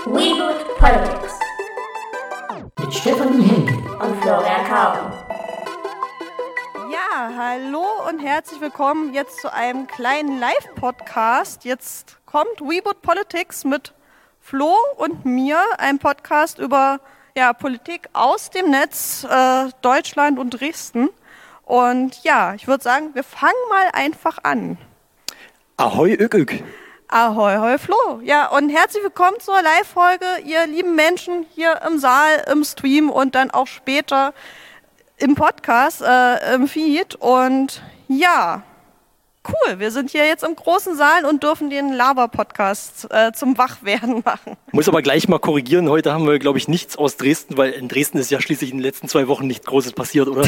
Weebot Politics mit Stefanie Henke und Florian Kauen. Ja, hallo und herzlich willkommen jetzt zu einem kleinen Live-Podcast. Jetzt kommt Weebot Politics mit Flo und mir, ein Podcast über Politik aus dem Netz, Deutschland und Dresden. Und ja, ich würde sagen, wir fangen mal einfach an. Ahoi, Ök. Ahoi, hoi, Flo. Ja, und herzlich willkommen zur Live-Folge, ihr lieben Menschen hier im Saal, im Stream und dann auch später im Podcast, im Feed. Und ja, cool, wir sind hier jetzt im großen Saal und dürfen den Laber-Podcast zum Wachwerden machen. Muss aber gleich mal korrigieren, heute haben wir, glaube ich, nichts aus Dresden, weil in Dresden ist ja schließlich in den letzten 2 Wochen nichts Großes passiert, oder?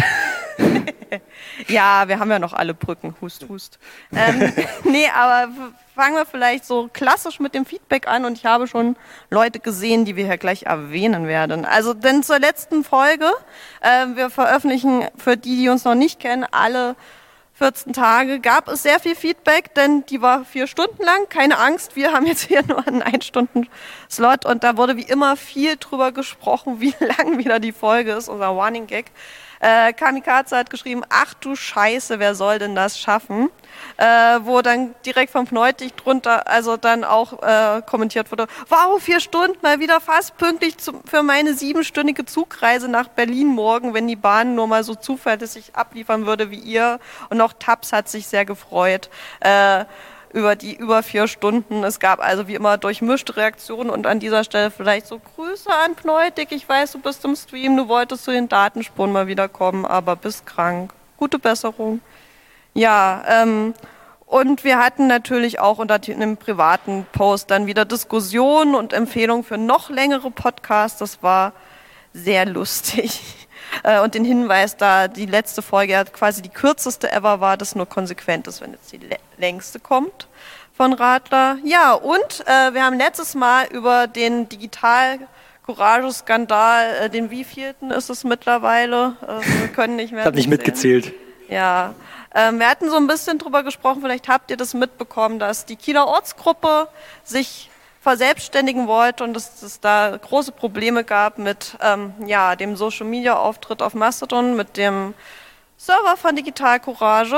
Ja, wir haben ja noch alle Brücken, hust, hust. Nee, aber fangen wir vielleicht so klassisch mit dem Feedback an und ich habe schon Leute gesehen, die wir hier gleich erwähnen werden. Also, denn zur letzten Folge, wir veröffentlichen für die, die uns noch nicht kennen, alle 14 Tage, gab es sehr viel Feedback, denn die war 4 Stunden lang. Keine Angst, wir haben jetzt hier nur einen 1-Stunden-Slot und da wurde wie immer viel drüber gesprochen, wie lang wieder die Folge ist, unser Running Gag. Kamikaze hat geschrieben, ach du Scheiße, wer soll denn das schaffen? Wo dann direkt vom Pneutik drunter, also dann auch kommentiert wurde, wow, 4 Stunden, mal wieder fast pünktlich für meine 7-stündige Zugreise nach Berlin morgen, wenn die Bahn nur mal so zuverlässig abliefern würde wie ihr. Und auch Taps hat sich sehr gefreut über die über 4 Stunden. Es gab also wie immer durchmischte Reaktionen und an dieser Stelle vielleicht so Grüße an Pneutik. Ich weiß, du bist im Stream, du wolltest zu den Datenspuren mal wieder kommen, aber bist krank. Gute Besserung. Ja, und wir hatten natürlich auch unter einem privaten Post dann wieder Diskussionen und Empfehlungen für noch längere Podcasts. Das war sehr lustig. Und den Hinweis, da die letzte Folge ja quasi die kürzeste ever war, das nur konsequent ist, wenn jetzt die längste kommt von Radler. Ja, und wir haben letztes Mal über den Digital-Courage-Skandal, den wievielten ist es mittlerweile? Wir können nicht mehr. Ich habe nicht mitgezählt. Ja, wir hatten so ein bisschen drüber gesprochen, vielleicht habt ihr das mitbekommen, dass die Kieler Ortsgruppe sich verselbstständigen wollte und dass es da große Probleme gab mit dem Social-Media-Auftritt auf Mastodon, mit dem Server von Digital Courage.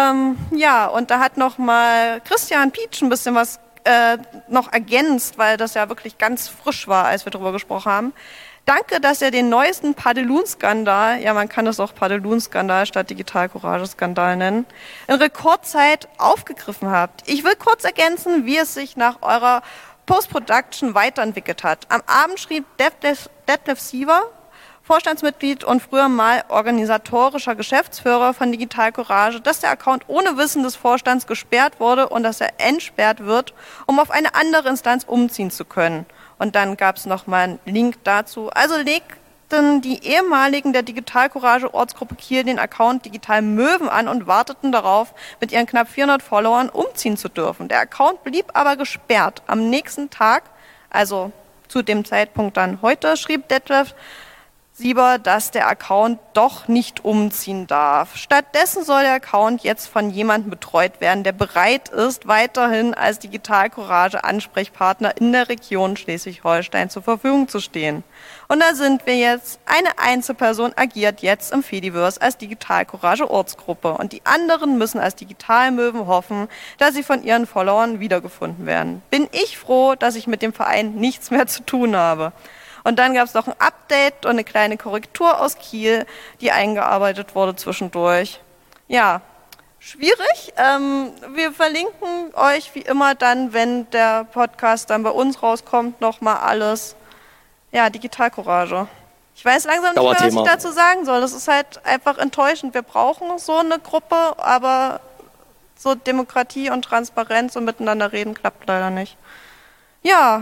Und da hat nochmal Christian Pietsch ein bisschen was noch ergänzt, weil das ja wirklich ganz frisch war, als wir darüber gesprochen haben. Danke, dass ihr den neuesten Padelun-Skandal, ja, man kann das auch Padelun-Skandal statt Digital-Courage-Skandal nennen, in Rekordzeit aufgegriffen habt. Ich will kurz ergänzen, wie es sich nach eurer Post-Production weiterentwickelt hat. Am Abend schrieb Detlef Siever, Vorstandsmitglied und früher mal organisatorischer Geschäftsführer von Digital Courage, dass der Account ohne Wissen des Vorstands gesperrt wurde und dass er entsperrt wird, um auf eine andere Instanz umziehen zu können. Und dann gab es nochmal einen Link dazu. Also legten die ehemaligen der Digital Courage Ortsgruppe Kiel den Account Digital Möwen an und warteten darauf, mit ihren knapp 400 Followern umziehen zu dürfen. Der Account blieb aber gesperrt. Am nächsten Tag, also zu dem Zeitpunkt dann heute, schrieb Detlef Sieber, dass der Account doch nicht umziehen darf. Stattdessen soll der Account jetzt von jemandem betreut werden, der bereit ist, weiterhin als Digital Courage Ansprechpartner in der Region Schleswig-Holstein zur Verfügung zu stehen. Und da sind wir jetzt. Eine Einzelperson agiert jetzt im Fediverse als Digital Courage Ortsgruppe und die anderen müssen als Digitalmöwen hoffen, dass sie von ihren Followern wiedergefunden werden. Bin ich froh, dass ich mit dem Verein nichts mehr zu tun habe. Und dann gab es noch ein Update und eine kleine Korrektur aus Kiel, die eingearbeitet wurde zwischendurch. Ja, schwierig. Wir verlinken euch wie immer dann, wenn der Podcast dann bei uns rauskommt, nochmal alles. Ja, Digital Courage. Ich weiß langsam nicht mehr, was ich dazu sagen soll. Das ist halt einfach enttäuschend. Wir brauchen so eine Gruppe, aber so Demokratie und Transparenz und miteinander reden klappt leider nicht. Ja,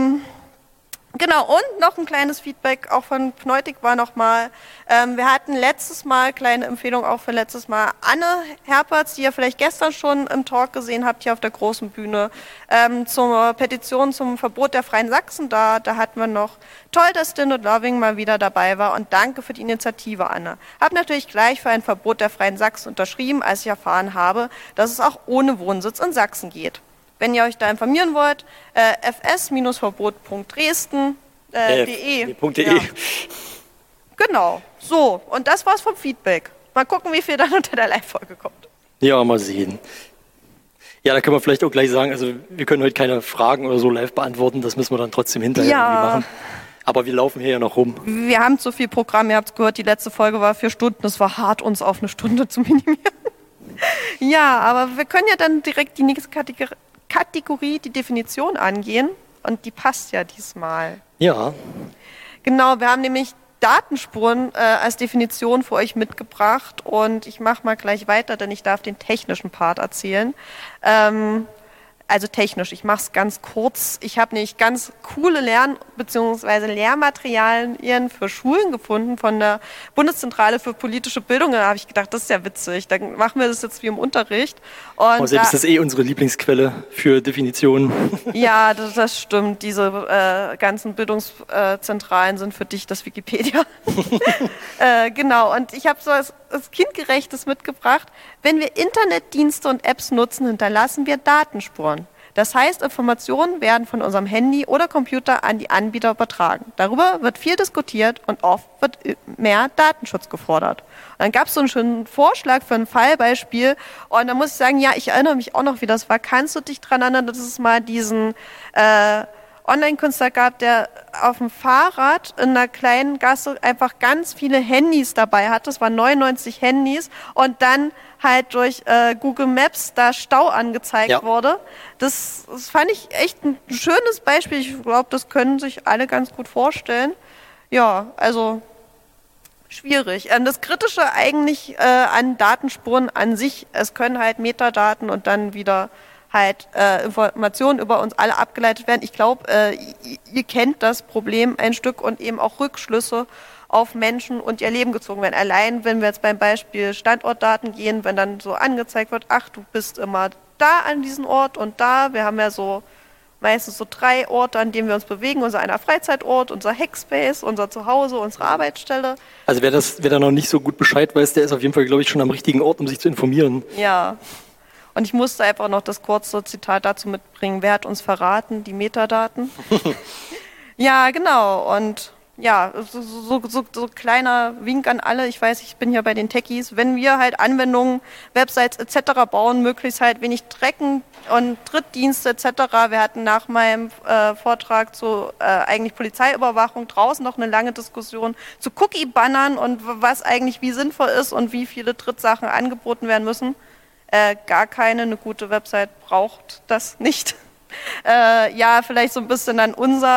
genau, und noch ein kleines Feedback auch von Pneutik war nochmal, wir hatten letztes Mal, kleine Empfehlung auch für letztes Mal, Anne Herpertz, die ihr vielleicht gestern schon im Talk gesehen habt, hier auf der großen Bühne, zur Petition zum Verbot der Freien Sachsen da hatten wir noch, toll, dass Din und Loving mal wieder dabei war und danke für die Initiative, Anne. Hab natürlich gleich für ein Verbot der Freien Sachsen unterschrieben, als ich erfahren habe, dass es auch ohne Wohnsitz in Sachsen geht. wenn ihr euch da informieren wollt, fs-verbot.dresden.de. .de. Genau, so, und das war's vom Feedback. Mal gucken, wie viel dann unter der Live-Folge kommt. Ja, mal sehen. Ja, da können wir vielleicht auch gleich sagen, also wir können heute keine Fragen oder so live beantworten, das müssen wir dann trotzdem hinterher irgendwie machen. Aber wir laufen hier ja noch rum. Wir haben zu viel Programm, ihr habt es gehört, die letzte Folge war 4 Stunden, es war hart, uns auf 1 Stunde zu minimieren. Ja, aber wir können ja dann direkt die nächste Kategorie, die Definition angehen und die passt ja diesmal. Ja. Genau, wir haben nämlich Datenspuren als Definition für euch mitgebracht und ich mache mal gleich weiter, denn ich darf den technischen Part erzählen. Also technisch, ich mache es ganz kurz. Ich habe nämlich ganz coole bzw. Lehrmaterialien für Schulen gefunden von der Bundeszentrale für politische Bildung. Da habe ich gedacht, das ist ja witzig, dann machen wir das jetzt wie im Unterricht. Und selbst das ist unsere Lieblingsquelle für Definitionen. Ja, das stimmt. Diese ganzen Bildungszentralen sind für dich das Wikipedia. Genau, und ich habe so als Kindgerechtes mitgebracht. Wenn wir Internetdienste und Apps nutzen, hinterlassen wir Datenspuren. Das heißt, Informationen werden von unserem Handy oder Computer an die Anbieter übertragen. Darüber wird viel diskutiert und oft wird mehr Datenschutz gefordert. Und dann gab es so einen schönen Vorschlag für ein Fallbeispiel und da muss ich sagen, ja, ich erinnere mich auch noch, wie das war. Kannst du dich daran erinnern, dass es mal diesen Online-Künstler gab, der auf dem Fahrrad in einer kleinen Gasse einfach ganz viele Handys dabei hatte. Das waren 99 Handys und dann halt durch Google Maps da Stau angezeigt wurde. Das fand ich echt ein schönes Beispiel. Ich glaube, das können sich alle ganz gut vorstellen. Ja, also schwierig. Das Kritische eigentlich an Datenspuren an sich, es können halt Metadaten und dann wieder halt Informationen über uns alle abgeleitet werden. Ich glaube, ihr kennt das Problem ein Stück und eben auch Rückschlüsse auf Menschen und ihr Leben gezogen werden. Allein, wenn wir jetzt beim Beispiel Standortdaten gehen, wenn dann so angezeigt wird, ach, du bist immer da an diesem Ort und da. Wir haben ja so meistens so 3 Orte, an denen wir uns bewegen. Unser einer Freizeitort, unser Hackspace, unser Zuhause, unsere Arbeitsstelle. Also wer da noch nicht so gut Bescheid weiß, der ist auf jeden Fall, glaube ich, schon am richtigen Ort, um sich zu informieren. Ja. Und ich musste einfach noch das kurze Zitat dazu mitbringen. Wer hat uns verraten? Die Metadaten. Ja, genau. Und ja, so kleiner Wink an alle. Ich weiß, ich bin hier bei den Techies. Wenn wir halt Anwendungen, Websites etc. bauen, möglichst halt wenig Tracken und Drittdienste etc. Wir hatten nach meinem Vortrag zu eigentlich Polizeiüberwachung draußen noch eine lange Diskussion zu Cookie-Bannern und was eigentlich wie sinnvoll ist und wie viele Drittsachen angeboten werden müssen. Gar keine, eine gute Website braucht das nicht. Ja, vielleicht so ein bisschen dann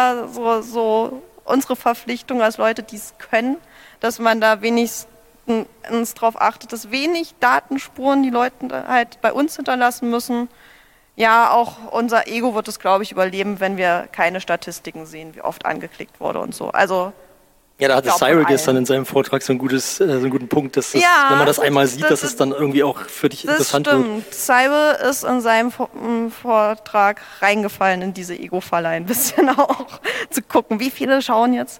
unsere Verpflichtung als Leute, die es können, dass man da wenigstens darauf achtet, dass wenig Datenspuren die Leute halt bei uns hinterlassen müssen. Ja, auch unser Ego wird es, glaube ich, überleben, wenn wir keine Statistiken sehen, wie oft angeklickt wurde und so. Also ja, da hatte Cyril gestern in seinem Vortrag so einen guten Punkt, dass das, wenn man das einmal sieht, dass es dann irgendwie auch für dich interessant wird. Das stimmt. Cyril ist in seinem Vortrag reingefallen in diese Ego-Falle ein bisschen auch, zu gucken, wie viele schauen jetzt.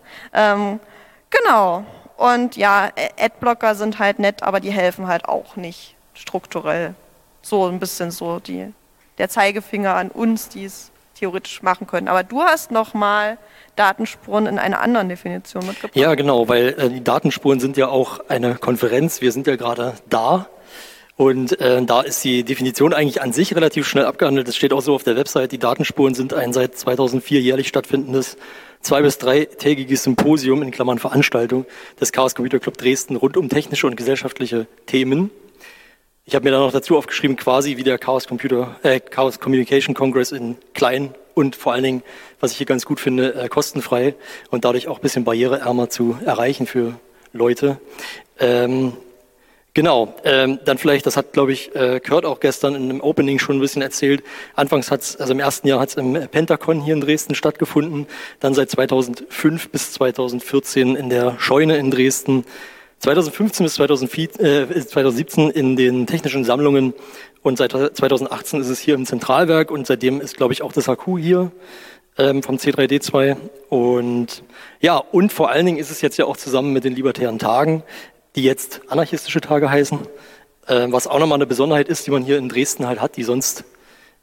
Genau. Und ja, Adblocker sind halt nett, aber die helfen halt auch nicht strukturell. So ein bisschen so der Zeigefinger an uns, die es theoretisch machen können. Aber du hast noch mal Datenspuren in einer anderen Definition mitgebracht. Ja, genau, weil die Datenspuren sind ja auch eine Konferenz. Wir sind ja gerade da und da ist die Definition eigentlich an sich relativ schnell abgehandelt. Es steht auch so auf der Website, die Datenspuren sind ein seit 2004 jährlich stattfindendes 2- bis 3-tägiges Symposium in Klammern Veranstaltung des Chaos Computer Club Dresden rund um technische und gesellschaftliche Themen. Ich habe mir da noch dazu aufgeschrieben, quasi wie der Chaos Communication Congress in klein und vor allen Dingen, was ich hier ganz gut finde, kostenfrei und dadurch auch ein bisschen barriereärmer zu erreichen für Leute. Genau, dann vielleicht, das hat, glaube ich, Kurt auch gestern in einem Opening schon ein bisschen erzählt. Anfangs im ersten Jahr hat es im Pentacon hier in Dresden stattgefunden, dann seit 2005 bis 2014 in der Scheune in Dresden, 2015 bis 2017 in den technischen Sammlungen und seit 2018 ist es hier im Zentralwerk und seitdem ist, glaube ich, auch das HQ hier vom C3D2 und ja, und vor allen Dingen ist es jetzt ja auch zusammen mit den Libertären Tagen, die jetzt anarchistische Tage heißen, was auch nochmal eine Besonderheit ist, die man hier in Dresden halt hat, die sonst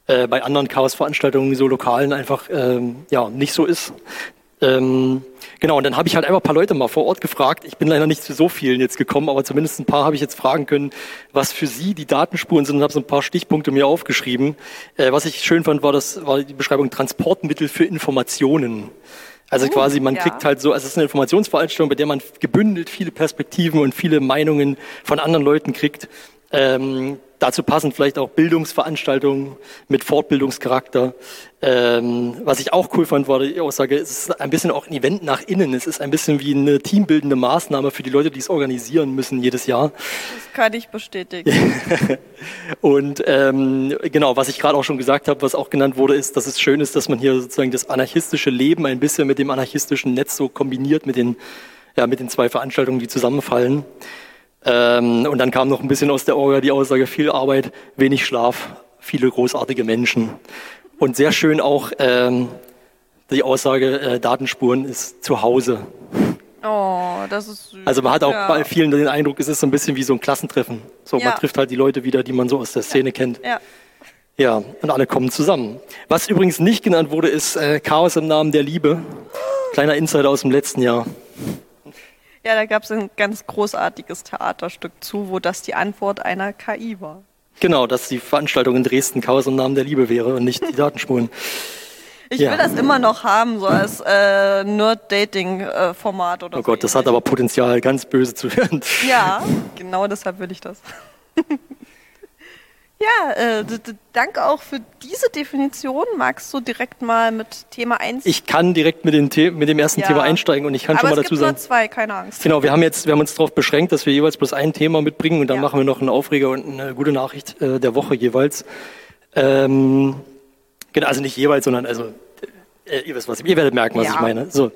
bei anderen Chaos-Veranstaltungen, so lokalen, einfach nicht so ist. Genau, und dann habe ich halt einfach ein paar Leute mal vor Ort gefragt. Ich bin leider nicht zu so vielen jetzt gekommen, aber zumindest ein paar habe ich jetzt fragen können, was für sie die Datenspuren sind, und habe so ein paar Stichpunkte mir aufgeschrieben. Was ich schön fand, war die Beschreibung Transportmittel für Informationen. Also quasi, man kriegt halt so, also es ist eine Informationsveranstaltung, bei der man gebündelt viele Perspektiven und viele Meinungen von anderen Leuten kriegt. Dazu passend vielleicht auch Bildungsveranstaltungen mit Fortbildungscharakter. Was ich auch cool fand, war die Aussage, es ist ein bisschen auch ein Event nach innen. Es ist ein bisschen wie eine teambildende Maßnahme für die Leute, die es organisieren müssen jedes Jahr. Das kann ich bestätigen. Und genau, was ich gerade auch schon gesagt habe, was auch genannt wurde, ist, dass es schön ist, dass man hier sozusagen das anarchistische Leben ein bisschen mit dem anarchistischen Netz so kombiniert, mit den zwei Veranstaltungen, die zusammenfallen. Und dann kam noch ein bisschen aus der Orga die Aussage, viel Arbeit, wenig Schlaf, viele großartige Menschen. Und sehr schön auch die Aussage, Datenspuren ist zu Hause. Oh, das ist süß. Also man hat auch bei vielen den Eindruck, es ist so ein bisschen wie so ein Klassentreffen. So, man trifft halt die Leute wieder, die man so aus der Szene kennt. Ja, und alle kommen zusammen. Was übrigens nicht genannt wurde, ist Chaos im Namen der Liebe. Kleiner Insider aus dem letzten Jahr. Ja, da gab es ein ganz großartiges Theaterstück zu, wo das die Antwort einer KI war. Genau, dass die Veranstaltung in Dresden Chaos im Namen der Liebe wäre und nicht die Datenspuren. Ich will das immer noch haben, so als Nerd-Dating-Format oder so. Oh Gott, das hat aber Potenzial, ganz böse zu werden. Ja, genau deshalb will ich das. Ja, danke auch für diese Definition. Magst du direkt mal mit Thema 1? Ich kann direkt mit dem ersten Thema einsteigen und ich kann schon mal dazu sagen. Aber es gibt nur 2, keine Angst. Genau, wir haben uns darauf beschränkt, dass wir jeweils bloß ein Thema mitbringen und dann machen wir noch einen Aufreger und eine gute Nachricht der Woche jeweils. Genau, also nicht jeweils, sondern ihr wisst was, ihr werdet merken, was ich meine. So,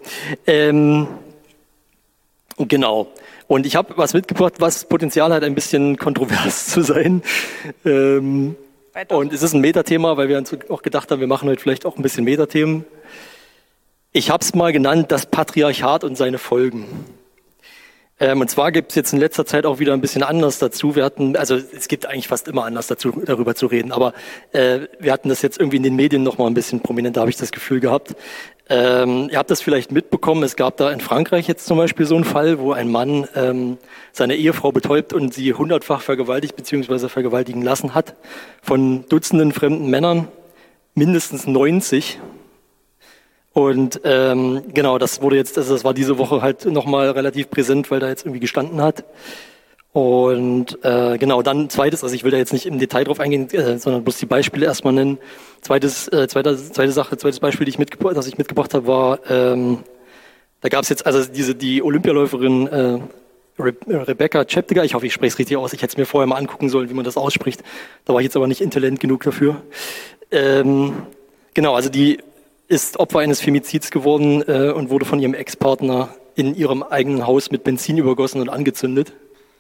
genau. Und ich habe was mitgebracht, was Potenzial hat, ein bisschen kontrovers zu sein. Und es ist ein Metathema, weil wir uns auch gedacht haben, wir machen heute vielleicht auch ein bisschen Metathemen. Ich habe es mal genannt, das Patriarchat und seine Folgen. Und zwar gibt es jetzt in letzter Zeit auch wieder ein bisschen Anlass dazu. Es gibt eigentlich fast immer Anlass dazu, darüber zu reden, aber wir hatten das jetzt irgendwie in den Medien noch mal ein bisschen prominenter, habe ich das Gefühl gehabt. Ihr habt das vielleicht mitbekommen, es gab da in Frankreich jetzt zum Beispiel so einen Fall, wo ein Mann seine Ehefrau betäubt und sie 100-fach vergewaltigt bzw. vergewaltigen lassen hat von Dutzenden fremden Männern, mindestens 90. Und genau, das war diese Woche halt nochmal relativ präsent, weil da jetzt irgendwie gestanden hat. Und genau, dann zweites, also ich will da jetzt nicht im Detail drauf eingehen, sondern bloß die Beispiele erstmal nennen. Zweites Beispiel, das ich mitgebracht habe, war, da gab es jetzt also die Olympialäuferin Rebecca Cheptegei, ich hoffe, ich spreche es richtig aus, ich hätte es mir vorher mal angucken sollen, wie man das ausspricht. Da war ich jetzt aber nicht intelligent genug dafür. Genau, also die ist Opfer eines Femizids geworden und wurde von ihrem Ex-Partner in ihrem eigenen Haus mit Benzin übergossen und angezündet.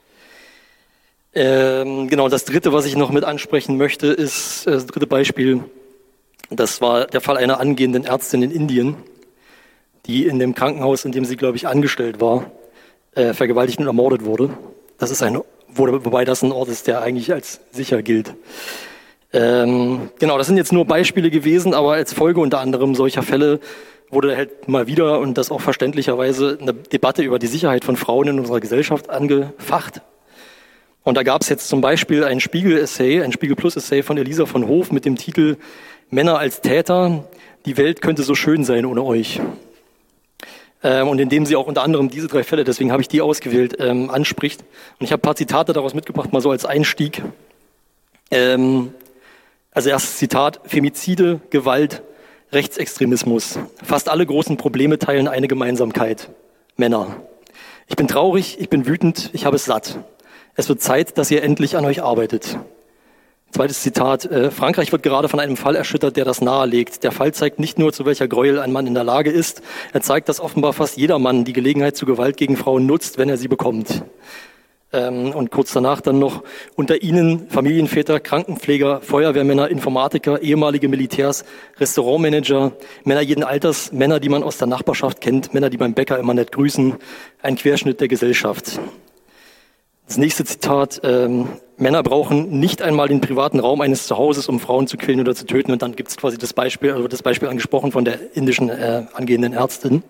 Genau, das dritte, was ich noch mit ansprechen möchte, ist das dritte Beispiel. Das war der Fall einer angehenden Ärztin in Indien, die in dem Krankenhaus, in dem sie, glaube ich, angestellt war, vergewaltigt und ermordet wurde. Wobei das ein Ort ist, der eigentlich als sicher gilt. Genau, das sind jetzt nur Beispiele gewesen, aber als Folge unter anderem solcher Fälle wurde halt mal wieder, und das auch verständlicherweise, eine Debatte über die Sicherheit von Frauen in unserer Gesellschaft angefacht. Und da gab es jetzt zum Beispiel ein Spiegel-Plus-Essay von Elisa von Hoof mit dem Titel Männer als Täter, die Welt könnte so schön sein ohne euch. Und in dem sie auch unter anderem diese 3 Fälle, deswegen habe ich die ausgewählt, anspricht. Und ich habe ein paar Zitate daraus mitgebracht, mal so als Einstieg. Also erstes Zitat: Femizide, Gewalt, Rechtsextremismus. Fast alle großen Probleme teilen eine Gemeinsamkeit: Männer. Ich bin traurig, ich bin wütend, ich habe es satt. Es wird Zeit, dass ihr endlich an euch arbeitet. Zweites Zitat: Frankreich wird gerade von einem Fall erschüttert, der das nahelegt. Der Fall zeigt nicht nur, zu welcher Gräuel ein Mann in der Lage ist, er zeigt, dass offenbar fast jeder Mann die Gelegenheit zu Gewalt gegen Frauen nutzt, wenn er sie bekommt. Und kurz danach dann noch: Unter ihnen Familienväter, Krankenpfleger, Feuerwehrmänner, Informatiker, ehemalige Militärs, Restaurantmanager, Männer jeden Alters, Männer, die man aus der Nachbarschaft kennt, Männer, die beim Bäcker immer nett grüßen, ein Querschnitt der Gesellschaft. Das nächste Zitat, Männer brauchen nicht einmal den privaten Raum eines Zuhauses, um Frauen zu quälen oder zu töten. Und dann gibt es quasi das Beispiel angesprochen von der indischen angehenden Ärztin.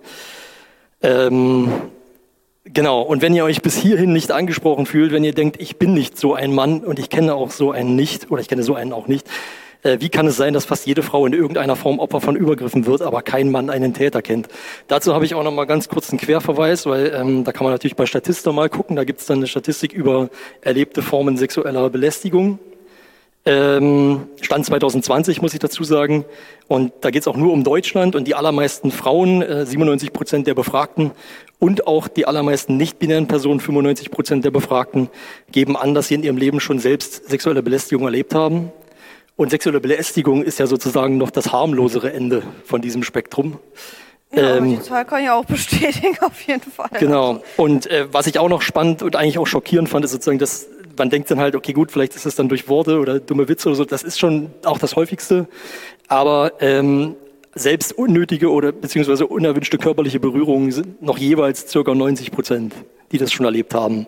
Genau, und wenn ihr euch bis hierhin nicht angesprochen fühlt, wenn ihr denkt, ich bin nicht so ein Mann und ich kenne auch so einen nicht, oder ich kenne so einen auch nicht, wie kann es sein, dass fast jede Frau in irgendeiner Form Opfer von Übergriffen wird, aber kein Mann einen Täter kennt? Dazu habe ich auch noch mal ganz kurz einen Querverweis, weil da kann man natürlich bei Statista mal gucken, da gibt es dann eine Statistik über erlebte Formen sexueller Belästigung. Stand 2020, muss ich dazu sagen. Und da geht es auch nur um Deutschland und die allermeisten Frauen, 97% der Befragten und auch die allermeisten nicht-binären Personen, 95% der Befragten, geben an, dass sie in ihrem Leben schon selbst sexuelle Belästigung erlebt haben. Und sexuelle Belästigung ist ja sozusagen noch das harmlosere Ende von diesem Spektrum. Ja, die Zahl kann ich auch bestätigen, auf jeden Fall. Genau. Und was ich auch noch spannend und eigentlich auch schockierend fand, ist sozusagen, dass man denkt dann halt, okay, gut, vielleicht ist es dann durch Worte oder dumme Witze oder so. Das ist schon auch das Häufigste. Aber selbst unnötige oder beziehungsweise unerwünschte körperliche Berührungen sind noch jeweils ca. 90%, die das schon erlebt haben.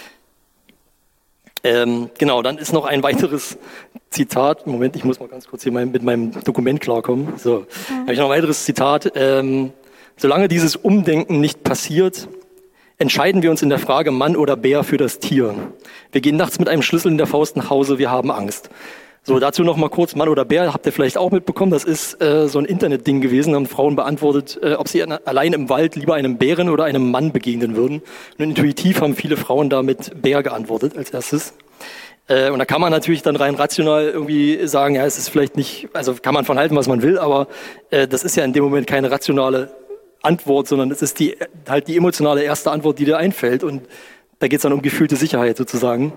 Genau, dann ist noch ein weiteres Zitat. Moment, ich muss mal ganz kurz hier mit meinem Dokument klarkommen. So, habe ich noch ein weiteres Zitat. Solange dieses Umdenken nicht passiert, entscheiden wir uns in der Frage Mann oder Bär für das Tier. Wir gehen nachts mit einem Schlüssel in der Faust nach Hause, wir haben Angst. So, dazu noch mal kurz Mann oder Bär, habt ihr vielleicht auch mitbekommen, das ist so ein Internetding gewesen, haben Frauen beantwortet, ob sie allein im Wald lieber einem Bären oder einem Mann begegnen würden. Und intuitiv haben viele Frauen da mit Bär geantwortet als erstes. Und da kann man natürlich dann rein rational irgendwie sagen, ja, es ist vielleicht nicht, also kann man von halten, was man will, aber das ist ja in dem Moment keine rationale Antwort, sondern es ist die emotionale erste Antwort, die dir einfällt. Und da geht es dann um gefühlte Sicherheit sozusagen.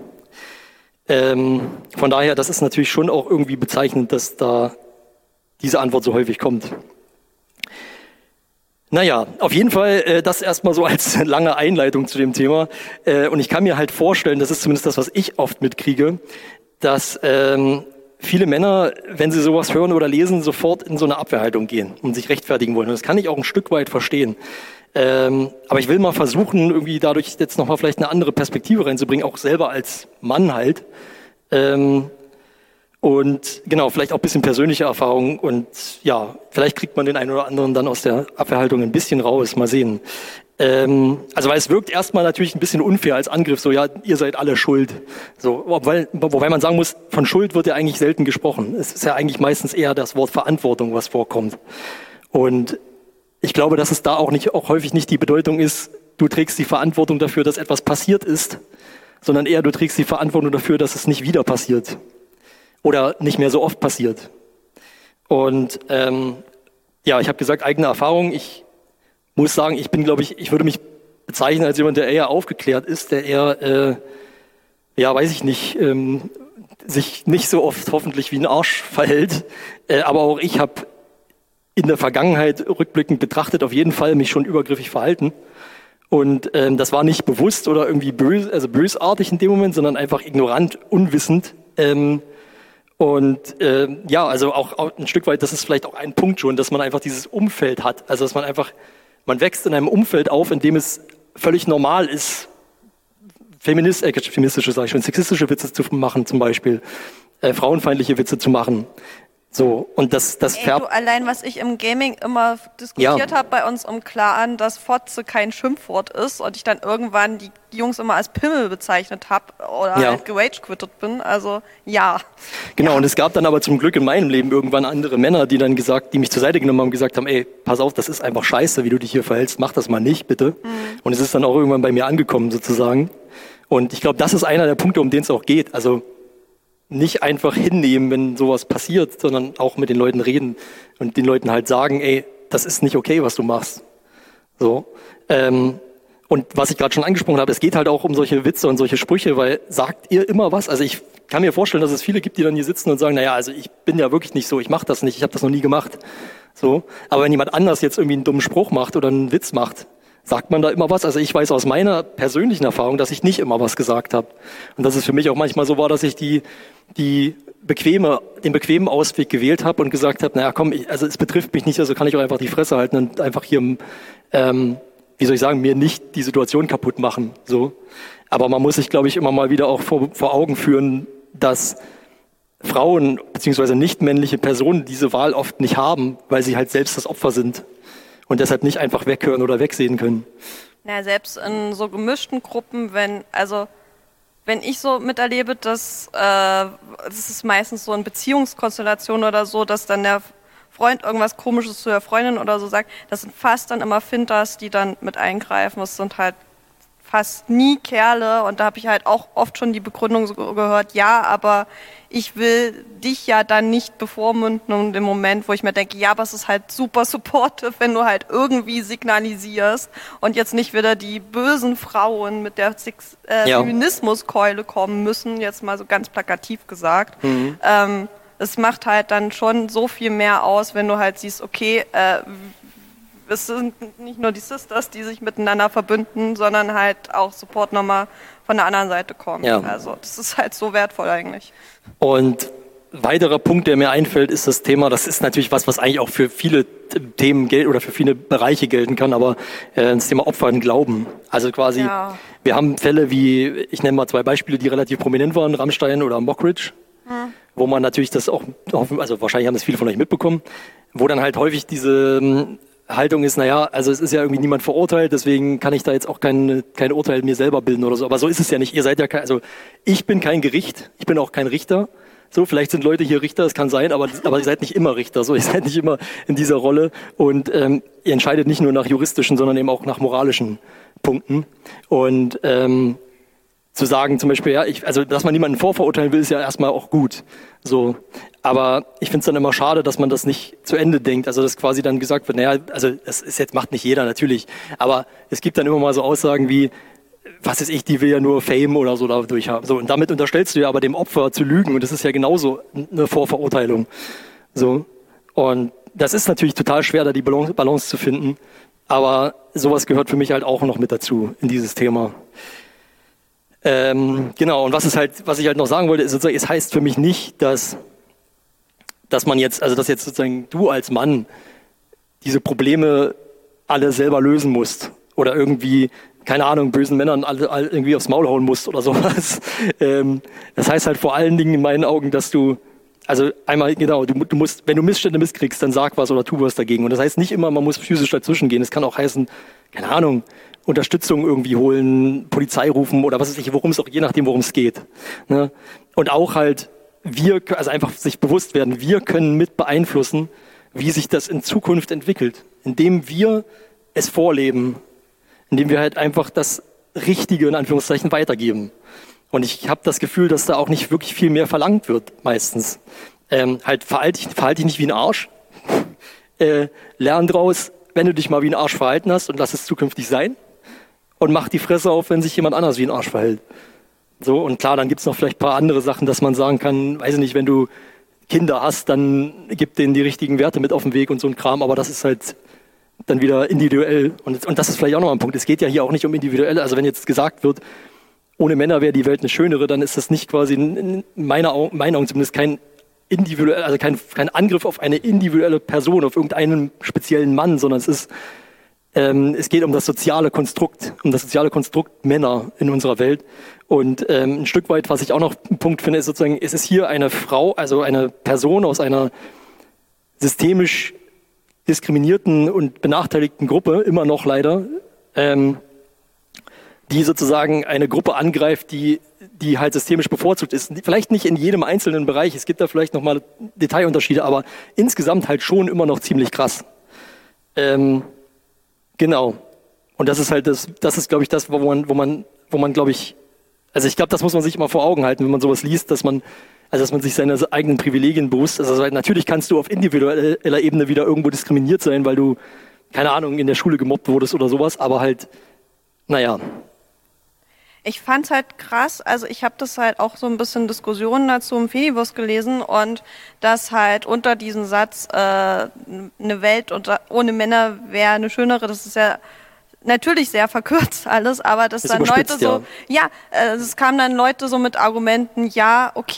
Von daher, das ist natürlich schon auch irgendwie bezeichnend, dass da diese Antwort so häufig kommt. Naja, auf jeden Fall das erstmal so als lange Einleitung zu dem Thema. Und ich kann mir halt vorstellen, das ist zumindest das, was ich oft mitkriege, dass viele Männer, wenn sie sowas hören oder lesen, sofort in so eine Abwehrhaltung gehen und sich rechtfertigen wollen. Und das kann ich auch ein Stück weit verstehen. Aber ich will mal versuchen, irgendwie dadurch jetzt nochmal vielleicht eine andere Perspektive reinzubringen, auch selber als Mann halt. Und genau, vielleicht auch ein bisschen persönliche Erfahrung. Und ja, vielleicht kriegt man den einen oder anderen dann aus der Abwehrhaltung ein bisschen raus. Mal sehen. Also weil es wirkt erstmal natürlich ein bisschen unfair als Angriff, so ja, ihr seid alle schuld. So, wobei man sagen muss, von Schuld wird ja eigentlich selten gesprochen. Es ist ja eigentlich meistens eher das Wort Verantwortung, was vorkommt. Und ich glaube, dass es da auch häufig nicht die Bedeutung ist, du trägst die Verantwortung dafür, dass etwas passiert ist, sondern eher du trägst die Verantwortung dafür, dass es nicht wieder passiert oder nicht mehr so oft passiert. Und ja, ich habe gesagt, eigene Erfahrung. Ich muss sagen, ich würde mich bezeichnen als jemand, der eher aufgeklärt ist, der eher, ja, weiß ich nicht, sich nicht so oft hoffentlich wie ein Arsch verhält. Aber auch ich habe in der Vergangenheit rückblickend betrachtet auf jeden Fall mich schon übergriffig verhalten. Und das war nicht bewusst oder irgendwie bösartig in dem Moment, sondern einfach ignorant, unwissend. Ja, also auch ein Stück weit, das ist vielleicht auch ein Punkt schon, dass man einfach dieses Umfeld hat. Also dass man wächst in einem Umfeld auf, in dem es völlig normal ist, feministische, sage ich schon, sexistische Witze zu machen zum Beispiel, frauenfeindliche Witze zu machen. So, und das färbt. Du, allein was ich im Gaming immer diskutiert habe bei uns im Clan, dass Fotze kein Schimpfwort ist und ich dann irgendwann die Jungs immer als Pimmel bezeichnet habe oder halt gerage-quittet bin, also ja. Genau, und es gab dann aber zum Glück in meinem Leben irgendwann andere Männer, die mich zur Seite genommen haben und gesagt haben, ey, pass auf, das ist einfach scheiße, wie du dich hier verhältst, mach das mal nicht, bitte. Und es ist dann auch irgendwann bei mir angekommen sozusagen. Und ich glaube, das ist einer der Punkte, um den es auch geht, also nicht einfach hinnehmen, wenn sowas passiert, sondern auch mit den Leuten reden und den Leuten halt sagen, ey, das ist nicht okay, was du machst. So. Und was ich gerade schon angesprochen habe, es geht halt auch um solche Witze und solche Sprüche, weil sagt ihr immer was? Also ich kann mir vorstellen, dass es viele gibt, die dann hier sitzen und sagen, naja, also ich bin ja wirklich nicht so, ich mache das nicht, ich habe das noch nie gemacht. So. Aber wenn jemand anders jetzt irgendwie einen dummen Spruch macht oder einen Witz macht, sagt man da immer was? Also ich weiß aus meiner persönlichen Erfahrung, dass ich nicht immer was gesagt habe. Und dass es für mich auch manchmal so war, dass ich den bequemen Ausweg gewählt habe und gesagt habe, naja komm, also es betrifft mich nicht, also kann ich auch einfach die Fresse halten und einfach hier wie soll ich sagen, mir nicht die Situation kaputt machen. So. Aber man muss sich, glaube ich, immer mal wieder auch vor Augen führen, dass Frauen bzw. nicht männliche Personen diese Wahl oft nicht haben, weil sie halt selbst das Opfer sind und deshalb nicht einfach weghören oder wegsehen können. Ja, selbst in so gemischten Gruppen, wenn ich so miterlebe, das ist meistens so in Beziehungskonstellationen oder so, dass dann der Freund irgendwas Komisches zu der Freundin oder so sagt, das sind fast dann immer Finters, die dann mit eingreifen. Das sind halt fast nie Kerle und da habe ich halt auch oft schon die Begründung so gehört, ja, aber ich will dich ja dann nicht bevormunden in dem Moment, wo ich mir denke, ja, aber es ist halt super supportive, wenn du halt irgendwie signalisierst und jetzt nicht wieder die bösen Frauen mit der Feminismuskeule kommen müssen, jetzt mal so ganz plakativ gesagt. Es macht halt dann schon so viel mehr aus, wenn du halt siehst, okay, es sind nicht nur die Sisters, die sich miteinander verbünden, sondern halt auch Support nochmal von der anderen Seite kommt. Ja. Also das ist halt so wertvoll eigentlich. Und weiterer Punkt, der mir einfällt, ist das Thema, das ist natürlich was eigentlich auch für viele Themen gilt oder für viele Bereiche gelten kann, aber das Thema Opfer im Glauben. Also quasi, wir haben Fälle wie, ich nenne mal 2 Beispiele, die relativ prominent waren, Rammstein oder Mockridge, wo man natürlich das auch, also wahrscheinlich haben das viele von euch mitbekommen, wo dann halt häufig diese Haltung ist, also es ist ja irgendwie niemand verurteilt, deswegen kann ich da jetzt auch kein Urteil mir selber bilden oder so. Aber so ist es ja nicht. Ihr seid ja ich bin kein Gericht, ich bin auch kein Richter. So, vielleicht sind Leute hier Richter, das kann sein, aber ihr seid nicht immer Richter. So, ihr seid nicht immer in dieser Rolle und ihr entscheidet nicht nur nach juristischen, sondern eben auch nach moralischen Punkten. Und zu sagen zum Beispiel, dass man niemanden vorverurteilen will, ist ja erstmal auch gut. So, aber ich finde es dann immer schade, dass man das nicht zu Ende denkt. Also dass quasi dann gesagt wird, das ist jetzt macht nicht jeder natürlich, aber es gibt dann immer mal so Aussagen wie, was weiß ich, die will ja nur Fame oder so dadurch haben. So, und damit unterstellst du ja aber dem Opfer zu lügen und das ist ja genauso eine Vorverurteilung. So, und das ist natürlich total schwer, da die Balance zu finden. Aber sowas gehört für mich halt auch noch mit dazu in dieses Thema. Genau, und was ich halt noch sagen wollte, ist sozusagen, es heißt für mich nicht, dass man jetzt, also dass jetzt sozusagen du als Mann diese Probleme alle selber lösen musst oder irgendwie, keine Ahnung, bösen Männern alle irgendwie aufs Maul hauen musst oder sowas. Das heißt halt vor allen Dingen in meinen Augen, dass du, also einmal, genau, du musst, wenn du Missstände misskriegst, dann sag was oder tu was dagegen. Und das heißt nicht immer, man muss physisch dazwischen gehen. Es kann auch heißen, keine Ahnung, Unterstützung irgendwie holen, Polizei rufen oder was weiß ich, je nachdem, worum es geht. Ne? Und auch halt, also einfach sich bewusst werden, wir können mit beeinflussen, wie sich das in Zukunft entwickelt, indem wir es vorleben, indem wir halt einfach das Richtige in Anführungszeichen weitergeben. Und ich habe das Gefühl, dass da auch nicht wirklich viel mehr verlangt wird, meistens. Halt verhalte dich nicht wie ein Arsch. Lern draus, wenn du dich mal wie ein Arsch verhalten hast und lass es zukünftig sein. Und mach die Fresse auf, wenn sich jemand anders wie ein Arsch verhält. So, und klar, dann gibt's noch vielleicht ein paar andere Sachen, dass man sagen kann, weiß ich nicht, wenn du Kinder hast, dann gib denen die richtigen Werte mit auf den Weg und so ein Kram, aber das ist halt dann wieder individuell. Und das ist vielleicht auch noch ein Punkt. Es geht ja hier auch nicht um individuelle, also wenn jetzt gesagt wird, ohne Männer wäre die Welt eine schönere, dann ist das nicht quasi in meinen Augen zumindest kein individuell, also kein Angriff auf eine individuelle Person, auf irgendeinen speziellen Mann, sondern es geht um das soziale Konstrukt Männer in unserer Welt. Und ein Stück weit, was ich auch noch einen Punkt finde, ist sozusagen, es ist hier eine Frau, also eine Person aus einer systemisch diskriminierten und benachteiligten Gruppe, immer noch leider, die sozusagen eine Gruppe angreift, die halt systemisch bevorzugt ist. Vielleicht nicht in jedem einzelnen Bereich, es gibt da vielleicht nochmal Detailunterschiede, aber insgesamt halt schon immer noch ziemlich krass. Genau. Und das ist halt das ist, glaube ich, das, wo man, glaube ich, also ich glaube, das muss man sich immer vor Augen halten, wenn man sowas liest, dass man sich seine eigenen Privilegien bewusst ist. Also natürlich kannst du auf individueller Ebene wieder irgendwo diskriminiert sein, weil du, keine Ahnung, in der Schule gemobbt wurdest oder sowas, aber halt, naja. Ich fand's halt krass, also ich habe das halt auch so ein bisschen Diskussionen dazu im Fediverse gelesen und dass halt unter diesem Satz eine Welt ohne Männer wäre eine schönere, das ist ja natürlich sehr verkürzt alles, aber dass dann Leute so, es kamen dann Leute so mit Argumenten, ja, okay,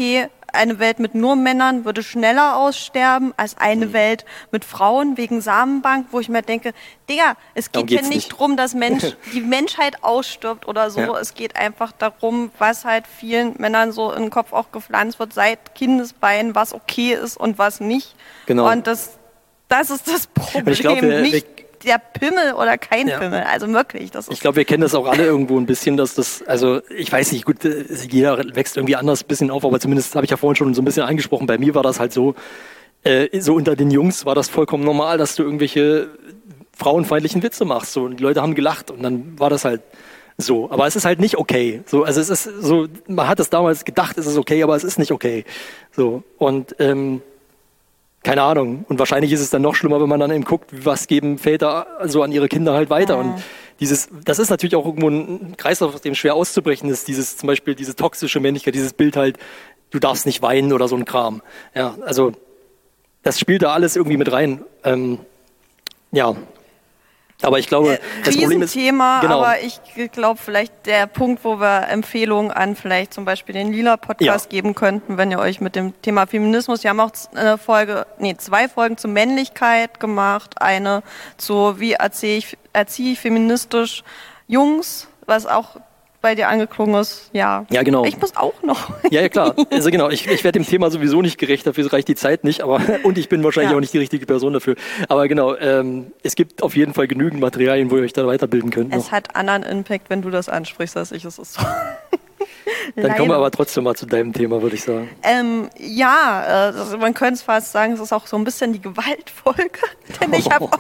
eine Welt mit nur Männern würde schneller aussterben als eine Welt mit Frauen wegen Samenbank, wo ich mir denke, Digga, es geht hier nicht drum, dass die Menschheit ausstirbt oder so. Ja. Es geht einfach darum, was halt vielen Männern so in den Kopf auch gepflanzt wird, seit Kindesbeinen, was okay ist und was nicht. Genau. Und das ist das Problem. Ich glaub, nicht der Pimmel oder kein Pimmel, also wirklich. Ich glaube, wir kennen das auch alle irgendwo ein bisschen, dass das, also ich weiß nicht, gut, jeder wächst irgendwie anders ein bisschen auf, aber zumindest habe ich ja vorhin schon so ein bisschen angesprochen, bei mir war das halt so, so unter den Jungs war das vollkommen normal, dass du irgendwelche frauenfeindlichen Witze machst, so, und die Leute haben gelacht und dann war das halt so, aber es ist halt nicht okay, so, also es ist so, man hat es damals gedacht, es ist okay, aber es ist nicht okay, so, und keine Ahnung. Und wahrscheinlich ist es dann noch schlimmer, wenn man dann eben guckt, was geben Väter so an ihre Kinder halt weiter. Und das ist natürlich auch irgendwo ein Kreislauf, aus dem schwer auszubrechen ist, zum Beispiel diese toxische Männlichkeit, dieses Bild halt, du darfst nicht weinen oder so ein Kram. Ja, also das spielt da alles irgendwie mit rein. Ja. Aber ich glaube, das Problem ist... Thema, genau. Aber ich glaube, vielleicht der Punkt, wo wir Empfehlungen an vielleicht zum Beispiel den Lila-Podcast geben könnten, wenn ihr euch mit dem Thema Feminismus, wir haben auch zwei Folgen zur Männlichkeit gemacht, eine zu wie erziehe ich feministisch Jungs, was auch bei dir angeklungen ist, ja. Ja, genau. Ich muss auch noch. Ja, klar. Also genau, ich werde dem Thema sowieso nicht gerecht, dafür reicht die Zeit nicht, aber und ich bin wahrscheinlich auch nicht die richtige Person dafür. Aber genau, es gibt auf jeden Fall genügend Materialien, wo ihr euch da weiterbilden könnt. Es hat anderen Impact, wenn du das ansprichst, als ich es ist so. Dann kommen wir aber trotzdem mal zu deinem Thema, würde ich sagen. Man könnte fast sagen, es ist auch so ein bisschen die Gewaltfolge. Denn ich habe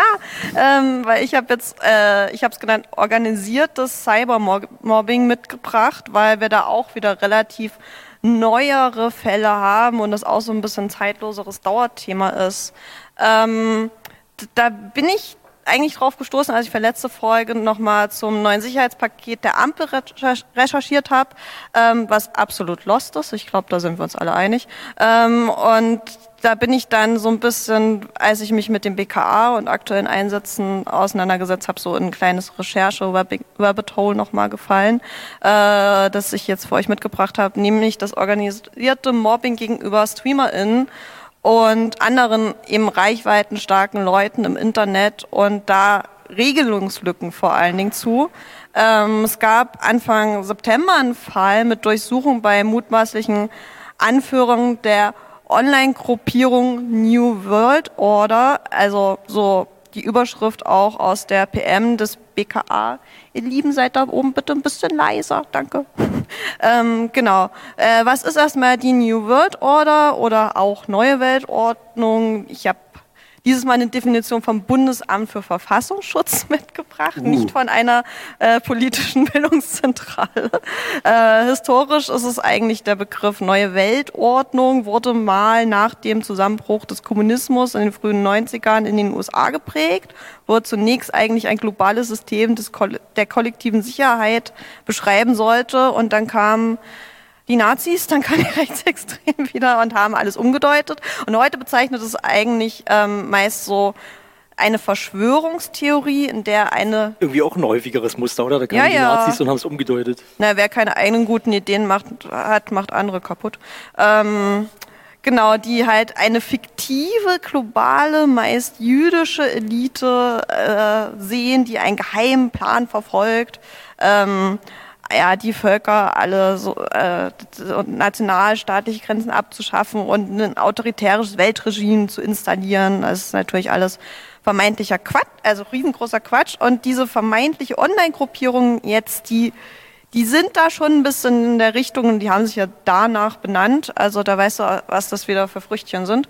weil ich habe es genannt, organisiertes Cybermobbing mitgebracht, weil wir da auch wieder relativ neuere Fälle haben und das auch so ein bisschen zeitloseres Dauerthema ist. Da bin ich eigentlich drauf gestoßen, als ich für letzte Folge nochmal zum neuen Sicherheitspaket der Ampel recherchiert habe, was absolut lost ist. Ich glaube, da sind wir uns alle einig. Und da bin ich dann so ein bisschen, als ich mich mit dem BKA und aktuellen Einsätzen auseinandergesetzt habe, so in ein kleines Recherche-Rabbit Hole nochmal gefallen, das ich jetzt für euch mitgebracht habe, nämlich das organisierte Mobbing gegenüber StreamerInnen und anderen eben reichweitenstarken Leuten im Internet und da Regelungslücken vor allen Dingen zu. Es gab Anfang September einen Fall mit Durchsuchung bei mutmaßlichen Anführern der Online-Gruppierung New World Order, also so die Überschrift auch aus der PM des BKA. Ihr Lieben, seid da oben bitte ein bisschen leiser, danke. Genau. Was ist erstmal die New World Order oder auch Neue Weltordnung? Ich habe dieses Mal eine Definition vom Bundesamt für Verfassungsschutz mitgebracht, nicht von einer politischen Bildungszentrale. Historisch ist es eigentlich der Begriff Neue Weltordnung, wurde mal nach dem Zusammenbruch des Kommunismus in den frühen 90ern in den USA geprägt, wurde zunächst eigentlich ein globales System der kollektiven Sicherheit beschreiben sollte und dann kamen die Nazis, dann kamen die Rechtsextremen wieder und haben alles umgedeutet. Und heute bezeichnet es eigentlich meist so eine Verschwörungstheorie, in der eine... Irgendwie auch ein häufigeres Muster, oder? Da kamen die Nazis und haben es umgedeutet. Na, wer keine eigenen guten Ideen hat, macht andere kaputt. Genau, die halt eine fiktive, globale, meist jüdische Elite sehen, die einen geheimen Plan verfolgt, die Völker alle so nationalstaatliche Grenzen abzuschaffen und ein autoritäres Weltregime zu installieren. Das ist natürlich alles vermeintlicher Quatsch, also riesengroßer Quatsch. Und diese vermeintliche Online-Gruppierung jetzt, die sind da schon ein bisschen in der Richtung, und die haben sich ja danach benannt. Also da weißt du, was das wieder für Früchtchen sind.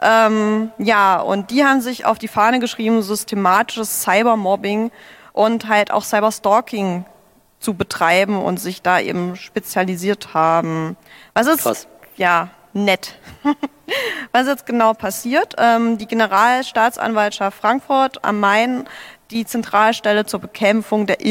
Und die haben sich auf die Fahne geschrieben, systematisches Cybermobbing und halt auch Cyberstalking zu betreiben und sich da eben spezialisiert haben. Was ist? Krass. Ja, nett. Was jetzt genau passiert? Die Generalstaatsanwaltschaft Frankfurt am Main, die Zentralstelle zur Bekämpfung der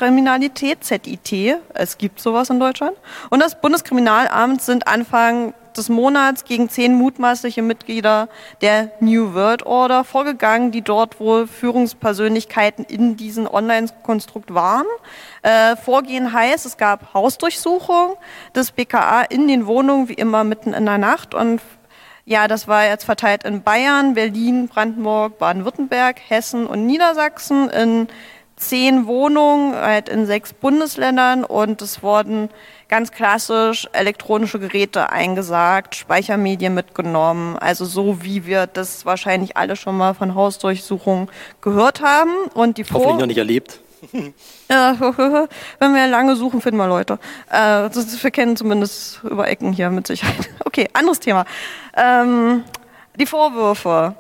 Internetkriminalität, ZIT, es gibt sowas in Deutschland, und das Bundeskriminalamt sind Anfang des Monats gegen 10 mutmaßliche Mitglieder der New World Order vorgegangen, die dort wohl Führungspersönlichkeiten in diesem Online-Konstrukt waren. Vorgehen heißt, es gab Hausdurchsuchung des BKA in den Wohnungen, wie immer mitten in der Nacht. Und ja, das war jetzt verteilt in Bayern, Berlin, Brandenburg, Baden-Württemberg, Hessen und Niedersachsen in 10 Wohnungen, halt in 6 Bundesländern, und es wurden ganz klassisch elektronische Geräte eingesagt, Speichermedien mitgenommen, also so wie wir das wahrscheinlich alle schon mal von Hausdurchsuchungen gehört haben. Und die Hoffentlich noch nicht erlebt. Wenn wir lange suchen, finden wir Leute. Wir kennen zumindest über Ecken hier mit Sicherheit. Okay, anderes Thema. Die Vorwürfe.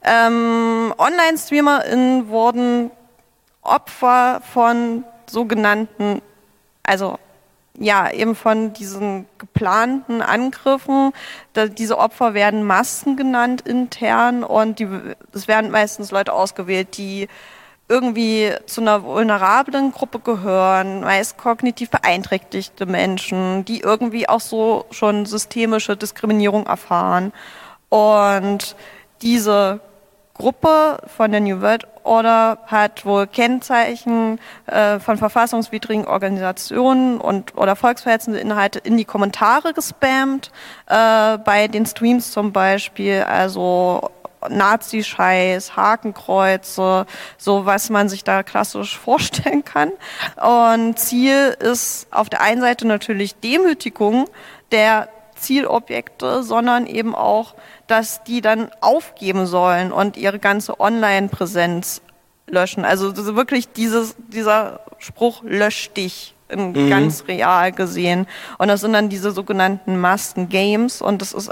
Online-StreamerInnen wurden Opfer von sogenannten, also ja, eben von diesen geplanten Angriffen. Diese Opfer werden Masken genannt intern, und es werden meistens Leute ausgewählt, die irgendwie zu einer vulnerablen Gruppe gehören, meist kognitiv beeinträchtigte Menschen, die irgendwie auch so schon systemische Diskriminierung erfahren. Und diese Gruppe von der New World Order hat wohl Kennzeichen von verfassungswidrigen Organisationen oder volksverhetzende Inhalte in die Kommentare gespammt, bei den Streams zum Beispiel, also Nazi-Scheiß, Hakenkreuze, so was man sich da klassisch vorstellen kann. Und Ziel ist auf der einen Seite natürlich Demütigung der Zielobjekte, sondern eben auch, dass die dann aufgeben sollen und ihre ganze Online-Präsenz löschen. Also wirklich dieser Spruch, lösch dich, ganz real gesehen. Und das sind dann diese sogenannten Masken-Games, und das ist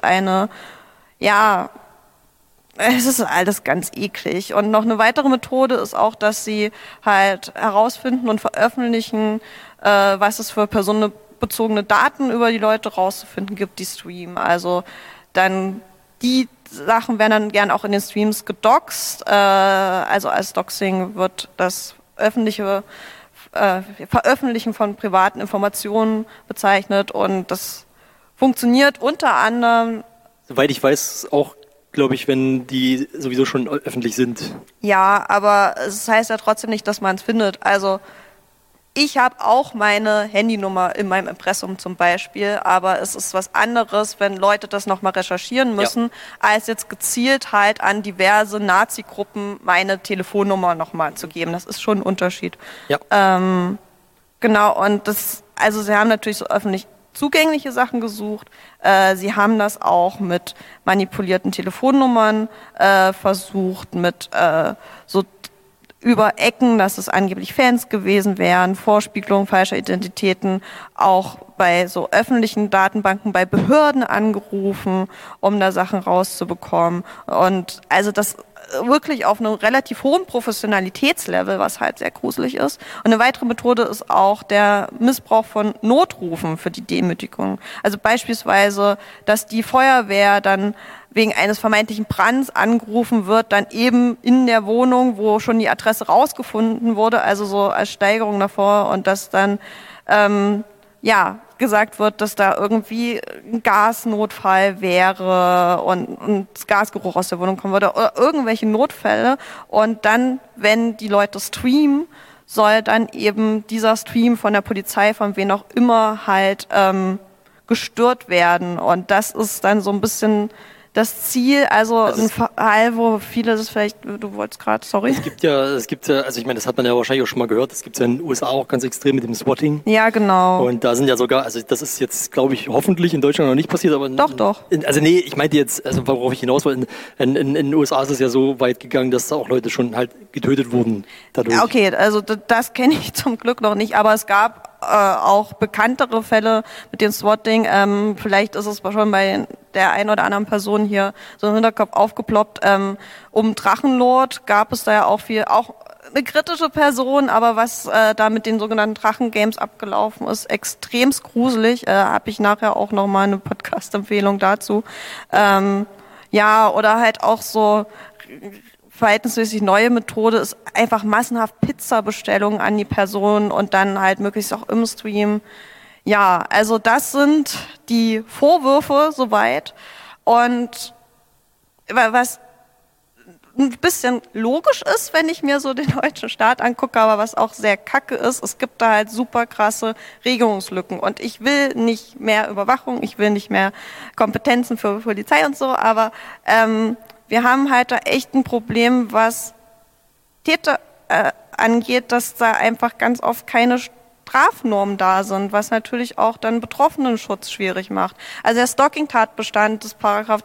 es ist alles ganz eklig. Und noch eine weitere Methode ist auch, dass sie halt herausfinden und veröffentlichen, was es für personenbezogene Daten über die Leute rauszufinden gibt, die streamen. Also dann die Sachen werden dann gern auch in den Streams gedoxt. Also als Doxing wird das öffentliche Veröffentlichen von privaten Informationen bezeichnet, und das funktioniert unter anderem. Soweit ich weiß, auch, glaube ich, wenn die sowieso schon öffentlich sind. Ja, aber es heißt ja trotzdem nicht, dass man es findet. Also ich habe auch meine Handynummer in meinem Impressum zum Beispiel, aber es ist was anderes, wenn Leute das nochmal recherchieren müssen, als jetzt gezielt halt an diverse Nazi-Gruppen meine Telefonnummer nochmal zu geben. Das ist schon ein Unterschied. Ja. Genau, und sie haben natürlich so öffentlich zugängliche Sachen gesucht. Sie haben das auch mit manipulierten Telefonnummern versucht, mit so über Ecken, dass es angeblich Fans gewesen wären, Vorspiegelung falscher Identitäten, auch bei so öffentlichen Datenbanken, bei Behörden angerufen, um da Sachen rauszubekommen. Und also das wirklich auf einem relativ hohen Professionalitätslevel, was halt sehr gruselig ist. Und eine weitere Methode ist auch der Missbrauch von Notrufen für die Demütigung. Also beispielsweise, dass die Feuerwehr dann wegen eines vermeintlichen Brands angerufen wird, dann eben in der Wohnung, wo schon die Adresse rausgefunden wurde, also so als Steigerung davor, und dass dann gesagt wird, dass da irgendwie ein Gasnotfall wäre und das Gasgeruch aus der Wohnung kommen würde oder irgendwelche Notfälle. Und dann, wenn die Leute streamen, soll dann eben dieser Stream von der Polizei, von wen auch immer, halt gestört werden. Und das ist dann so ein bisschen das Ziel, also ein Fall, wo viele das vielleicht, du wolltest gerade, sorry. Es gibt ja, also ich meine, das hat man ja wahrscheinlich auch schon mal gehört, es gibt ja in den USA auch ganz extrem mit dem Swatting. Ja, genau. Und da sind ja sogar, also das ist jetzt, glaube ich, hoffentlich in Deutschland noch nicht passiert, aber... Doch. Ich meinte jetzt, also worauf ich hinaus wollte, in den USA ist es ja so weit gegangen, dass da auch Leute schon halt getötet wurden dadurch. Okay, also das kenne ich zum Glück noch nicht, aber es gab auch bekanntere Fälle mit dem Swatting. Vielleicht ist es schon bei der einen oder anderen Person hier so im Hinterkopf aufgeploppt. Um Drachenlord gab es da ja auch auch eine kritische Person, aber was da mit den sogenannten Drachengames abgelaufen ist, extremst gruselig. Habe ich nachher auch nochmal eine Podcast-Empfehlung dazu. Oder halt auch so verhältnismäßig neue Methode ist einfach massenhaft Pizza-Bestellungen an die Person und dann halt möglichst auch im Stream. Ja, also das sind die Vorwürfe soweit. Und was ein bisschen logisch ist, wenn ich mir so den deutschen Staat angucke, aber was auch sehr kacke ist, es gibt da halt super krasse Regelungslücken. Und ich will nicht mehr Überwachung, ich will nicht mehr Kompetenzen für Polizei und so, aber wir haben halt da echt ein Problem, was Täter angeht, dass da einfach ganz oft keine Strafnormen da sind, was natürlich auch dann Betroffenenschutz schwierig macht. Also der Stalking-Tatbestand des Paragraph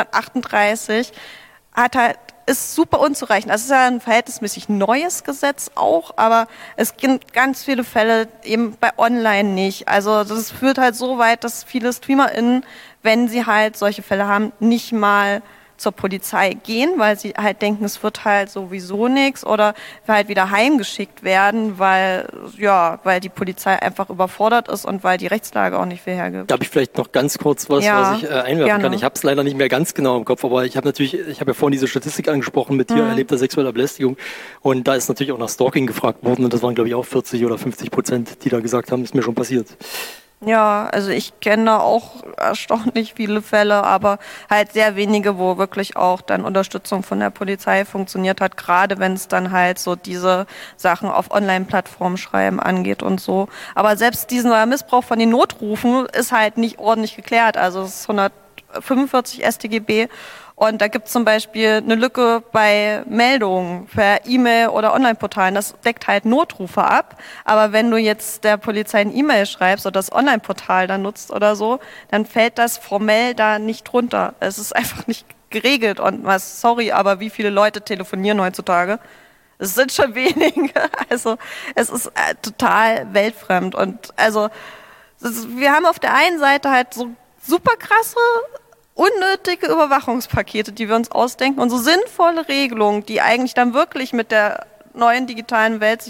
238 ist super unzureichend. Das ist ja ein verhältnismäßig neues Gesetz auch, aber es gibt ganz viele Fälle eben bei Online nicht. Also das führt halt so weit, dass viele StreamerInnen, wenn sie halt solche Fälle haben, nicht mal zur Polizei gehen, weil sie halt denken, es wird halt sowieso nichts oder halt wieder heimgeschickt werden, weil die Polizei einfach überfordert ist und weil die Rechtslage auch nicht viel hergibt. Da habe ich vielleicht noch ganz kurz was ich einwerfen gerne. kann. Ich habe es leider nicht mehr ganz genau im Kopf, aber ich habe ja vorhin diese Statistik angesprochen mit hier erlebter sexueller Belästigung und da ist natürlich auch nach Stalking gefragt worden und das waren, glaube ich, auch 40 oder 50%, die da gesagt haben, ist mir schon passiert. Ja, also ich kenne da auch erstaunlich viele Fälle, aber halt sehr wenige, wo wirklich auch dann Unterstützung von der Polizei funktioniert hat, gerade wenn es dann halt so diese Sachen auf Online-Plattformen schreiben angeht und so. Aber selbst dieser Missbrauch von den Notrufen ist halt nicht ordentlich geklärt. Also es ist 145 StGB und da gibt es zum Beispiel eine Lücke bei Meldungen per E-Mail oder Online-Portalen. Das deckt halt Notrufe ab. Aber wenn du jetzt der Polizei eine E-Mail schreibst oder das Online-Portal dann nutzt oder so, dann fällt das formell da nicht drunter. Es ist einfach nicht geregelt. Und aber wie viele Leute telefonieren heutzutage? Es sind schon wenige. Also es ist total weltfremd. Und also wir haben auf der einen Seite halt so super krasse unnötige Überwachungspakete, die wir uns ausdenken und so sinnvolle Regelungen, die eigentlich dann wirklich mit der neuen digitalen Welt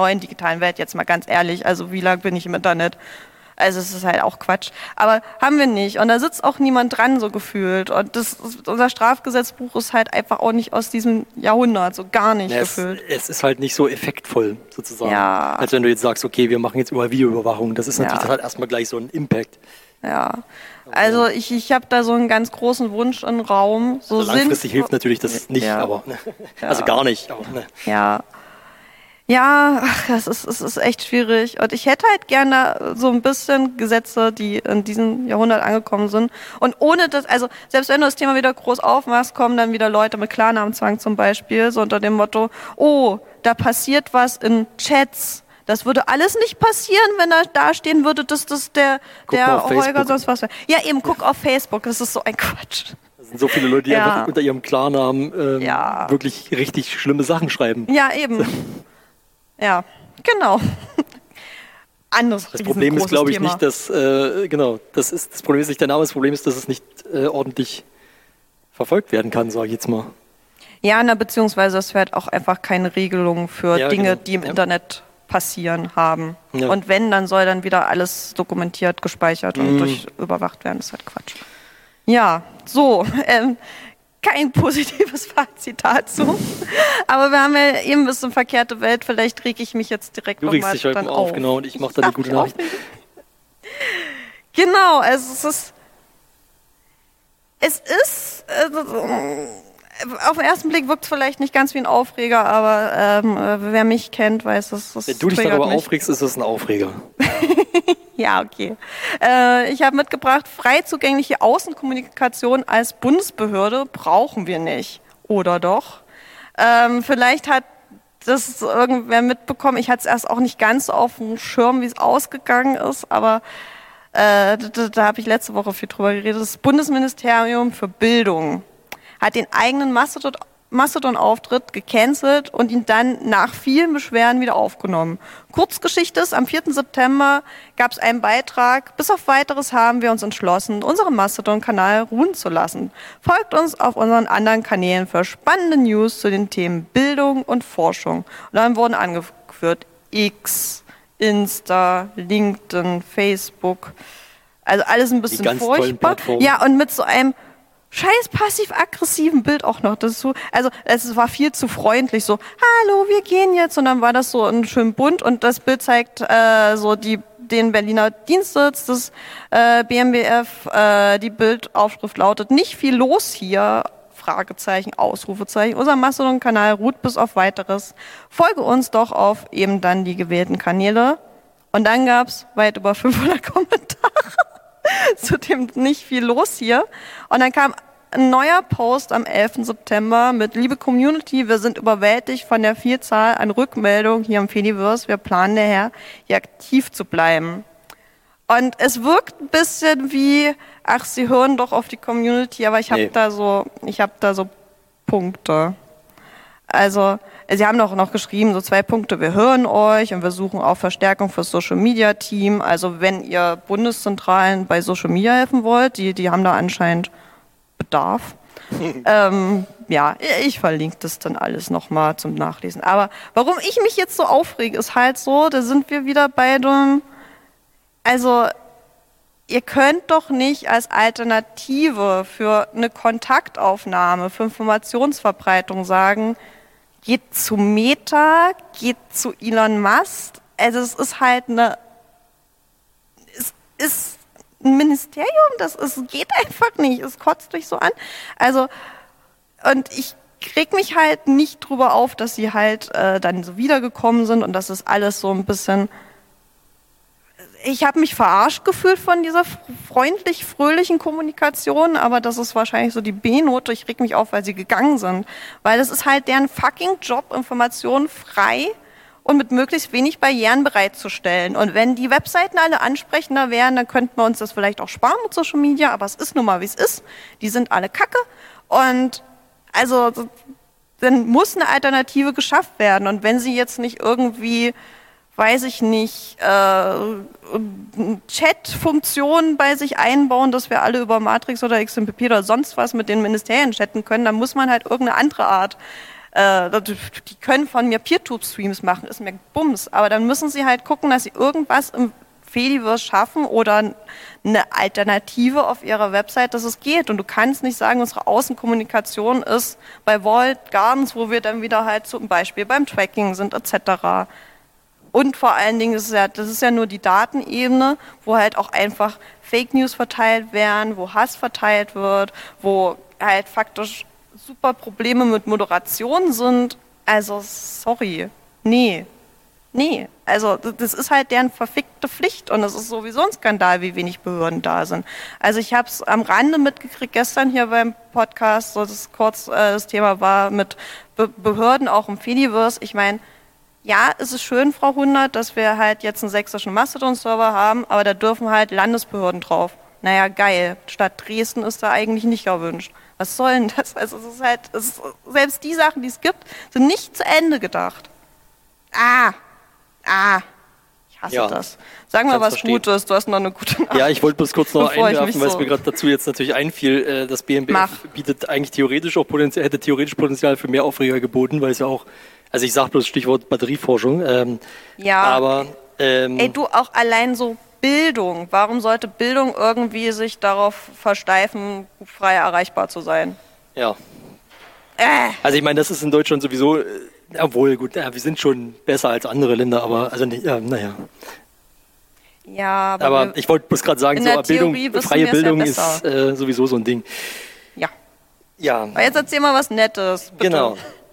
jetzt mal ganz ehrlich, also wie lange bin ich im Internet? Also es ist halt auch Quatsch. Aber haben wir nicht. Und da sitzt auch niemand dran, so gefühlt. Und unser Strafgesetzbuch ist halt einfach auch nicht aus diesem Jahrhundert, so gar nicht gefühlt. Es ist halt nicht so effektvoll, sozusagen. Ja. Als wenn du jetzt sagst, okay, wir machen jetzt überall Videoüberwachung. Das ist natürlich, das hat erstmal gleich so einen Impact. Ja, also ich habe da so einen ganz großen Wunsch im Raum. So also langfristig hilft natürlich das nicht, aber also gar nicht. Aber, Ja, es ist echt schwierig. Und ich hätte halt gerne so ein bisschen Gesetze, die in diesem Jahrhundert angekommen sind. Und ohne das, also selbst wenn du das Thema wieder groß aufmachst, kommen dann wieder Leute mit Klarnamenzwang zum Beispiel, so unter dem Motto, oh, da passiert was in Chats. Das würde alles nicht passieren, wenn da stehen würde, dass das der Holger sonst was wäre. Ja, eben, guck auf Facebook, das ist so ein Quatsch. Das sind so viele Leute, die einfach unter ihrem Klarnamen wirklich richtig schlimme Sachen schreiben. Ja, eben. Ja, genau. Das Problem ist, glaube ich, nicht, dass, das Problem ist nicht der Name, das Problem ist, dass es nicht ordentlich verfolgt werden kann, sage ich jetzt mal. Ja, beziehungsweise es wird auch einfach keine Regelung für Dinge, die im Internet passieren haben. Ja. Und wenn, dann soll dann wieder alles dokumentiert, gespeichert und überwacht werden. Das ist halt Quatsch. Ja, so, kein positives Fazit dazu. Aber wir haben ja eben ein bisschen verkehrte Welt. Vielleicht reg ich mich jetzt direkt nochmal dann auf. Du regst dich heute auf, genau, und ich mache dann eine gute Nachricht. Genau, also es ist auf den ersten Blick wirkt es vielleicht nicht ganz wie ein Aufreger, aber wer mich kennt, weiß, dass das wenn du dich darüber aufregst, ist es ein Aufreger. Ja, okay. Ich habe mitgebracht, frei zugängliche Außenkommunikation als Bundesbehörde brauchen wir nicht. Oder doch? Vielleicht hat das irgendwer mitbekommen. Ich hatte es erst auch nicht ganz so auf dem Schirm, wie es ausgegangen ist, aber da habe ich letzte Woche viel drüber geredet. Das Bundesministerium für Bildung hat den eigenen Mastodon-Auftritt gecancelt und ihn dann nach vielen Beschwerden wieder aufgenommen. Kurzgeschichte ist, am 4. September gab es einen Beitrag, bis auf Weiteres haben wir uns entschlossen, unseren Mastodon-Kanal ruhen zu lassen. Folgt uns auf unseren anderen Kanälen für spannende News zu den Themen Bildung und Forschung. Und dann wurden angeführt X, Insta, LinkedIn, Facebook, also alles ein bisschen furchtbar. Ja, und mit so einem scheiß passiv-aggressiven Bild auch noch. Das ist so, also es war viel zu freundlich, so, hallo, wir gehen jetzt. Und dann war das so ein schön bunt und das Bild zeigt so die den Berliner Dienstsitz des BMBF. Die Bildaufschrift lautet: Nicht viel los hier. Fragezeichen, Ausrufezeichen. Unser Mastodon-Kanal ruht bis auf Weiteres. Folge uns doch auf eben dann die gewählten Kanäle. Und dann gab's weit über 500 Kommentare zu dem nicht viel los hier. Und dann kam ein neuer Post am 11. September mit: Liebe Community, wir sind überwältigt von der Vielzahl an Rückmeldungen hier im Fediverse. Wir planen daher, hier aktiv zu bleiben. Und es wirkt ein bisschen wie, ach, sie hören doch auf die Community, aber ich habe da so Punkte. Also, sie haben doch noch geschrieben, so 2 Punkte: Wir hören euch und wir suchen auch Verstärkung fürs Social-Media-Team. Also, wenn ihr Bundeszentralen bei Social Media helfen wollt, die haben da anscheinend Bedarf. Ja, ich verlinke das dann alles nochmal zum Nachlesen. Aber warum ich mich jetzt so aufrege, ist halt so, da sind wir wieder bei dem, also ihr könnt doch nicht als Alternative für eine Kontaktaufnahme, für Informationsverbreitung sagen, geht zu Meta, geht zu Elon Musk. Also es ist halt es ist ein Ministerium, geht einfach nicht, es kotzt mich so an. Also, und ich reg mich halt nicht drüber auf, dass sie halt dann so wiedergekommen sind und das ist alles so ein bisschen. Ich habe mich verarscht gefühlt von dieser freundlich-fröhlichen Kommunikation, aber das ist wahrscheinlich so die B-Note. Ich reg mich auf, weil sie gegangen sind. Weil das ist halt deren fucking Job, Informationen frei und mit möglichst wenig Barrieren bereitzustellen. Und wenn die Webseiten alle ansprechender wären, dann könnten wir uns das vielleicht auch sparen mit Social Media, aber es ist nun mal, wie es ist. Die sind alle kacke. Und also dann muss eine Alternative geschafft werden. Und wenn sie jetzt nicht irgendwie, weiß ich nicht, Chat-Funktionen bei sich einbauen, dass wir alle über Matrix oder XMPP oder sonst was mit den Ministerien chatten können, dann muss man halt irgendeine andere Art. Die können von mir Peer-Tube-Streams machen, ist mir Bums. Aber dann müssen sie halt gucken, dass sie irgendwas im Fediverse schaffen oder eine Alternative auf ihrer Website, dass es geht. Und du kannst nicht sagen, unsere Außenkommunikation ist bei Vault Gardens, wo wir dann wieder halt zum Beispiel beim Tracking sind etc. Und vor allen Dingen, das ist ja nur die Datenebene, wo halt auch einfach Fake News verteilt werden, wo Hass verteilt wird, wo halt faktisch super Probleme mit Moderation sind. Also, sorry. Nee. Also, das ist halt deren verfickte Pflicht und es ist sowieso ein Skandal, wie wenig Behörden da sind. Also, ich habe es am Rande mitgekriegt, gestern hier beim Podcast, so das kurz das Thema war mit Behörden auch im Fediverse. Ich meine, ja, es ist schön, Frau Hundert, dass wir halt jetzt einen sächsischen Mastodon-Server haben, aber da dürfen halt Landesbehörden drauf. Naja, geil. Stadt Dresden ist da eigentlich nicht erwünscht. Was soll denn das? Also es ist halt, selbst die Sachen, die es gibt, sind nicht zu Ende gedacht. Ich hasse das. Sag mal was Gutes, du hast noch eine gute Nachricht. Ja, ich wollte bloß kurz noch einwerfen, weil es mir gerade dazu jetzt natürlich einfiel, das BMBF bietet eigentlich hätte theoretisch Potenzial für mehr Aufreger geboten, weil es ja auch, also ich sage bloß Stichwort Batterieforschung. Ja, aber du auch allein so Bildung. Warum sollte Bildung irgendwie sich darauf versteifen, frei erreichbar zu sein? Ja. Also ich meine, das ist in Deutschland sowieso, obwohl gut, wir sind schon besser als andere Länder, aber also naja. Ja, aber ich wollte bloß gerade sagen, so Bildung, freie Bildung ist sowieso so ein Ding. Ja. Aber jetzt erzähl mal was Nettes, bitte. Genau.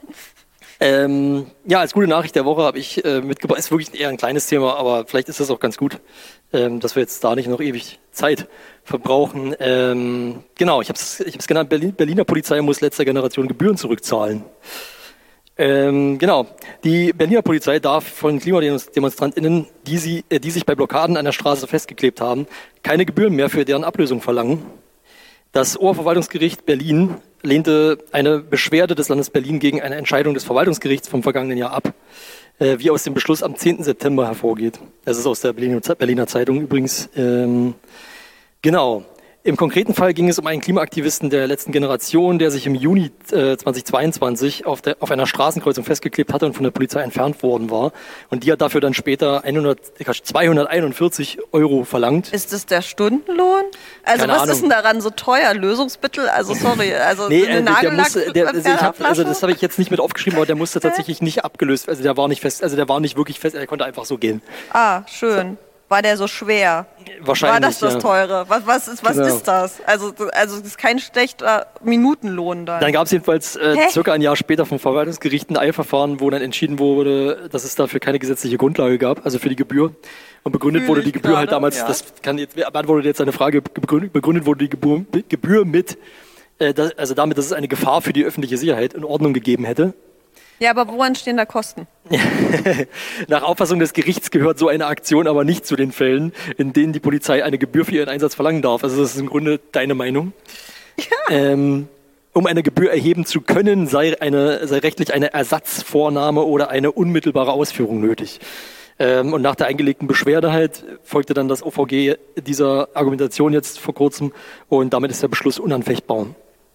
Ja, als gute Nachricht der Woche habe ich mitgebracht, ist wirklich eher ein kleines Thema, aber vielleicht ist das auch ganz gut, dass wir jetzt da nicht noch ewig Zeit verbrauchen. Genau, ich habe es genannt, Berliner Polizei muss letzter Generation Gebühren zurückzahlen. Genau, die Berliner Polizei darf von KlimademonstrantInnen, die sich bei Blockaden an der Straße festgeklebt haben, keine Gebühren mehr für deren Ablösung verlangen. Das Oberverwaltungsgericht Berlin lehnte eine Beschwerde des Landes Berlin gegen eine Entscheidung des Verwaltungsgerichts vom vergangenen Jahr ab, wie aus dem Beschluss am 10. September hervorgeht. Das ist aus der Berliner Zeitung übrigens. Genau. Im konkreten Fall ging es um einen Klimaaktivisten der letzten Generation, der sich im Juni 2022 auf einer Straßenkreuzung festgeklebt hatte und von der Polizei entfernt worden war. Und die hat dafür dann später 241 € verlangt. Ist das der Stundenlohn? Also keine Ahnung. Ist denn daran so teuer? Lösungsmittel? Also sorry, also nee, das habe ich jetzt nicht mit aufgeschrieben, aber der musste tatsächlich nicht abgelöst, also der war nicht wirklich fest, er konnte einfach so gehen. Schön. war der so schwer? Wahrscheinlich, war das Teure? Was Genau. ist das? Also das ist kein schlechter Minutenlohn dann. Dann gab es jedenfalls circa ein Jahr später vom Verwaltungsgericht ein Eilverfahren, wo dann entschieden wurde, dass es dafür keine gesetzliche Grundlage gab, also für die Gebühr. Und begründet wurde die Gebühr halt damals, ja. das kann jetzt, beantwortet jetzt eine Frage, begründet wurde die Gebühr mit, also damit, dass es eine Gefahr für die öffentliche Sicherheit in Ordnung gegeben hätte. Ja, aber wo entstehen da Kosten? Nach Auffassung des Gerichts gehört so eine Aktion aber nicht zu den Fällen, in denen die Polizei eine Gebühr für ihren Einsatz verlangen darf. Also das ist im Grunde deine Meinung. Ja. Um eine Gebühr erheben zu können, sei rechtlich eine Ersatzvornahme oder eine unmittelbare Ausführung nötig. Und nach der eingelegten Beschwerde halt folgte dann das OVG dieser Argumentation jetzt vor kurzem und damit ist der Beschluss unanfechtbar.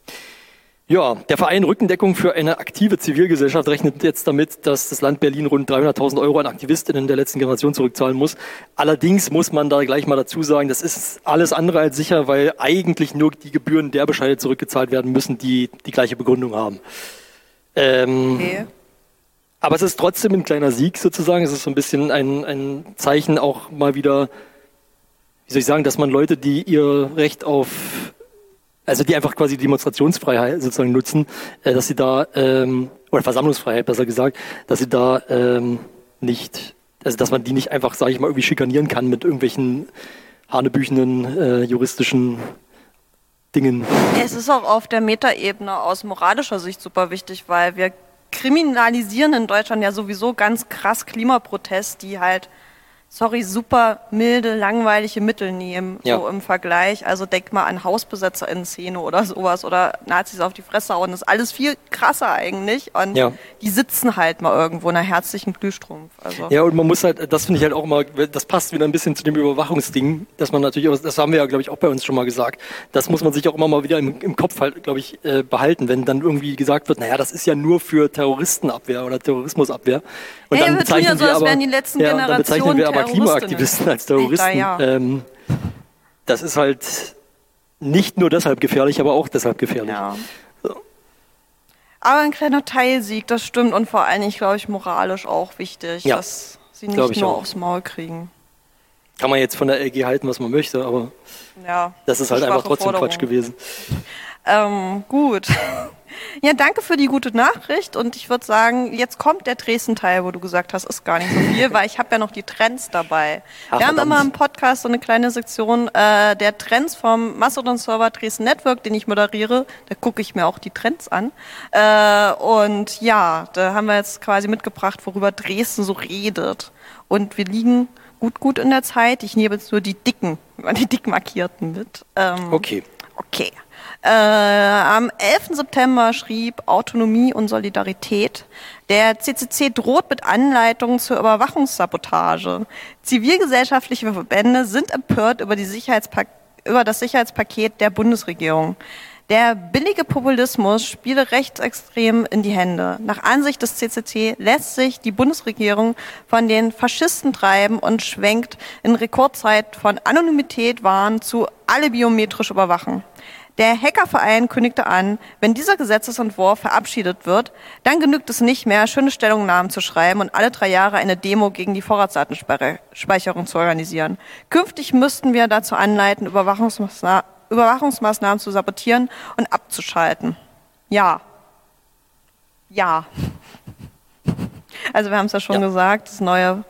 Ja, der Verein Rückendeckung für eine aktive Zivilgesellschaft rechnet jetzt damit, dass das Land Berlin rund 300.000 € an AktivistInnen der letzten Generation zurückzahlen muss. Allerdings muss man da gleich mal dazu sagen, das ist alles andere als sicher, weil eigentlich nur die Gebühren der Bescheide zurückgezahlt werden müssen, die die gleiche Begründung haben. Okay. Aber es ist trotzdem ein kleiner Sieg sozusagen. Es ist so ein bisschen ein Zeichen auch mal wieder, wie soll ich sagen, dass man Leute, die ihr Recht auf, also die einfach quasi Demonstrationsfreiheit sozusagen nutzen, dass sie da, oder Versammlungsfreiheit besser gesagt, dass sie da nicht, also dass man die nicht einfach, sage ich mal, irgendwie schikanieren kann mit irgendwelchen hanebüchenden juristischen Dingen. Es ist auch auf der Metaebene aus moralischer Sicht super wichtig, weil wir kriminalisieren in Deutschland ja sowieso ganz krass Klimaprotest, die halt, super milde, langweilige Mittel nehmen, Ja. so im Vergleich. Also denk mal an Hausbesetzer in Szene oder sowas oder Nazis auf die Fresse hauen. Das ist alles viel krasser eigentlich und Ja. die sitzen halt mal irgendwo in einer herzlichen Glühstrumpf. Also. Ja, und man muss halt, das finde ich halt auch mal, das passt wieder ein bisschen zu dem Überwachungsding, dass man natürlich, das haben wir ja, glaube ich, auch bei uns schon mal gesagt, das muss man sich auch immer mal wieder im Kopf halt, glaube ich, behalten, wenn dann irgendwie gesagt wird, naja, das ist ja nur für Terroristenabwehr oder Terrorismusabwehr. Und Hey, dann wir tun ja bezeichnen so, wir als aber, wären die letzten ja, dann bezeichnen wir Generationen aber Klimaaktivisten als Terroristen. Alter, ja. Das ist halt nicht nur deshalb gefährlich, aber auch deshalb gefährlich. Ja. So. Aber ein kleiner Teilsieg, das stimmt. Und vor allen Dingen, glaube ich, moralisch auch wichtig, Ja, dass sie glaub nicht ich nur auch. aufs Maul kriegen. Kann man jetzt von der LG halten, was man möchte, aber Ja, das ist halt schwache einfach trotzdem Forderung. Quatsch gewesen. Gut. Ja, danke für die gute Nachricht und ich würde sagen, jetzt kommt der Dresden-Teil, wo du gesagt hast, ist gar nicht so viel, weil ich habe ja noch die Trends dabei. Ach, Wir haben verdammt. immer im Podcast so eine kleine Sektion der Trends vom Mastodon-Server Dresden Network, den ich moderiere. Da gucke ich mir auch die Trends an. Und ja, da haben wir jetzt quasi mitgebracht, worüber Dresden so redet. Und wir liegen gut in der Zeit. Ich nehme jetzt nur die dick markierten mit. Okay. Okay. Am 11. September schrieb Autonomie und Solidarität, der CCC droht mit Anleitungen zur Überwachungssabotage. Zivilgesellschaftliche Verbände sind empört über das Sicherheitspaket der Bundesregierung. Der billige Populismus spiele Rechtsextremen in die Hände. Nach Ansicht des CCC lässt sich die Bundesregierung von den Faschisten treiben und schwenkt in Rekordzeit von Anonymität wahren zu alle biometrisch überwachen. Der Hackerverein kündigte an, wenn dieser Gesetzesentwurf verabschiedet wird, dann genügt es nicht mehr, schöne Stellungnahmen zu schreiben und alle 3 Jahre eine Demo gegen die Vorratsdatenspeicherung zu organisieren. Künftig müssten wir dazu anleiten, Überwachungsmaßnahmen zu sabotieren und abzuschalten. Ja. Also wir haben es ja schon gesagt, das neue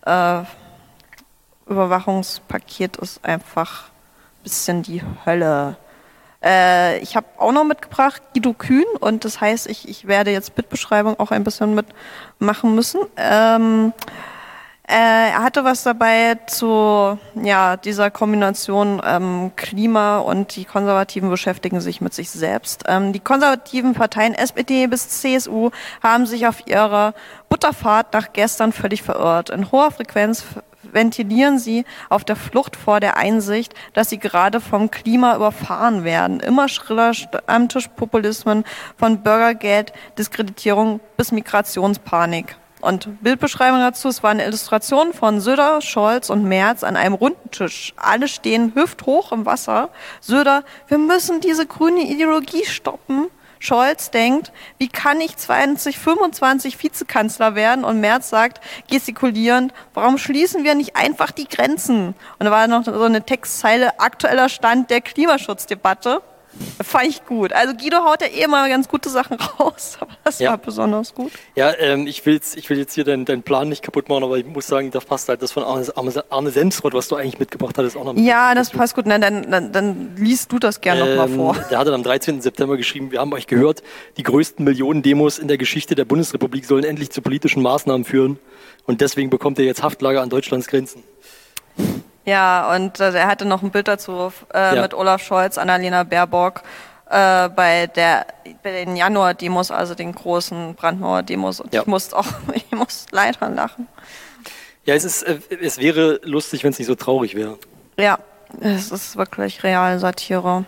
Überwachungspaket ist einfach ein bisschen die Hölle. Ich habe auch noch mitgebracht Guido Kühn und das heißt, ich werde jetzt Bildbeschreibung auch ein bisschen mitmachen müssen. Er hatte was dabei zu dieser Kombination Klima und die Konservativen beschäftigen sich mit sich selbst. Die konservativen Parteien SPD bis CSU haben sich auf ihrer Butterfahrt nach gestern völlig verirrt. In hoher Frequenz ventilieren sie auf der Flucht vor der Einsicht, dass sie gerade vom Klima überfahren werden. Immer schriller Stammtischpopulismen von Bürgergeld, Diskreditierung bis Migrationspanik. Und Bildbeschreibung dazu, es war eine Illustration von Söder, Scholz und Merz an einem runden Tisch. Alle stehen hüfthoch im Wasser. Söder, wir müssen diese grüne Ideologie stoppen. Scholz denkt, wie kann ich 2025 Vizekanzler werden? Und Merz sagt, gestikulierend, warum schließen wir nicht einfach die Grenzen? Und da war noch so eine Textzeile, aktueller Stand der Klimaschutzdebatte. Fand ich gut. Also Guido haut ja eh immer ganz gute Sachen raus, aber das war besonders gut. Ja, ich will jetzt hier deinen Plan nicht kaputt machen, aber ich muss sagen, da passt halt das von Arne Semsrott, was du eigentlich mitgebracht hattest, auch noch mit. Ja, das passt gut. Dann liest du das gerne nochmal vor. Der hatte am 13. September geschrieben, wir haben euch gehört, die größten Millionen-Demos in der Geschichte der Bundesrepublik sollen endlich zu politischen Maßnahmen führen und deswegen bekommt ihr jetzt Haftlager an Deutschlands Grenzen. Ja, und er hatte noch ein Bild dazu mit Olaf Scholz, Annalena Baerbock bei den Januar-Demos, also den großen Brandmauer-Demos. Und ich muss leider lachen. Ja, es wäre lustig, wenn es nicht so traurig wäre. Ja, es ist wirklich Realsatire.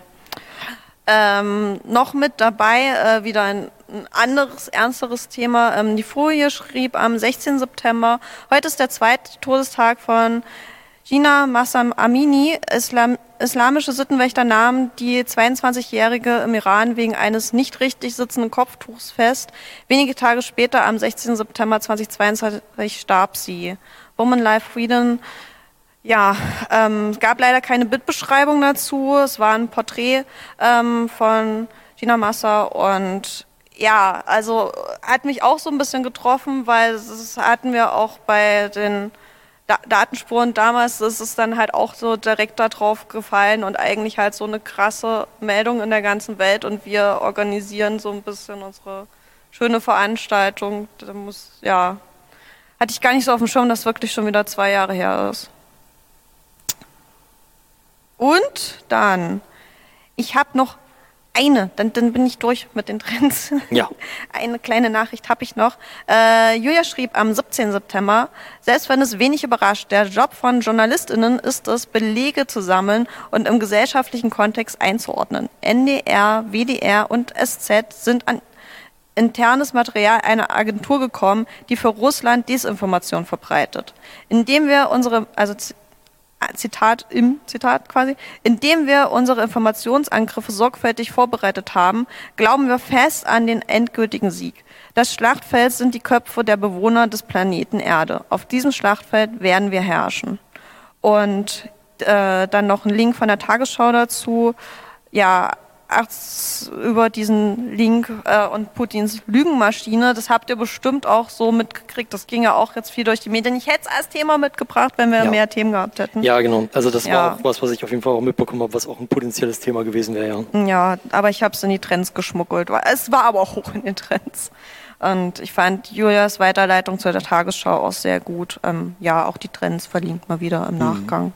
Noch mit dabei wieder ein anderes, ernsteres Thema. Die Folie schrieb am 16. September, heute ist der zweite Todestag von Jina Mahsa Amini, islamische Sittenwächter nahmen die 22-Jährige im Iran wegen eines nicht richtig sitzenden Kopftuchs fest. Wenige Tage später, am 16. September 2022, starb sie. Woman Life Freedom. Ja, es gab leider keine Bildbeschreibung dazu. Es war ein Porträt von Jina Mahsa und ja, also hat mich auch so ein bisschen getroffen, weil das hatten wir auch bei den Datenspuren damals, ist es dann halt auch so direkt da drauf gefallen und eigentlich halt so eine krasse Meldung in der ganzen Welt und wir organisieren so ein bisschen unsere schöne Veranstaltung. Hatte ich gar nicht so auf dem Schirm, dass wirklich schon wieder 2 Jahre her ist. Und dann, ich habe noch dann bin ich durch mit den Trends. Ja. Eine kleine Nachricht habe ich noch. Julia schrieb am 17. September, selbst wenn es wenig überrascht, der Job von JournalistInnen ist es, Belege zu sammeln und im gesellschaftlichen Kontext einzuordnen. NDR, WDR und SZ sind an internes Material einer Agentur gekommen, die für Russland Desinformation verbreitet. Indem wir unsere Informationsangriffe sorgfältig vorbereitet haben, glauben wir fest an den endgültigen Sieg. Das Schlachtfeld sind die Köpfe der Bewohner des Planeten Erde. Auf diesem Schlachtfeld werden wir herrschen. Und dann noch ein Link von der Tagesschau dazu. Ja, über diesen Link und Putins Lügenmaschine, das habt ihr bestimmt auch so mitgekriegt. Das ging ja auch jetzt viel durch die Medien. Ich hätte es als Thema mitgebracht, wenn wir mehr Themen gehabt hätten. Ja, genau. Also das war auch was ich auf jeden Fall auch mitbekommen habe, was auch ein potenzielles Thema gewesen wäre. Ja, aber ich habe es in die Trends geschmuggelt. Es war aber auch hoch in den Trends. Und ich fand Julias Weiterleitung zu der Tagesschau auch sehr gut. Auch die Trends verlinkt mal wieder im Nachgang.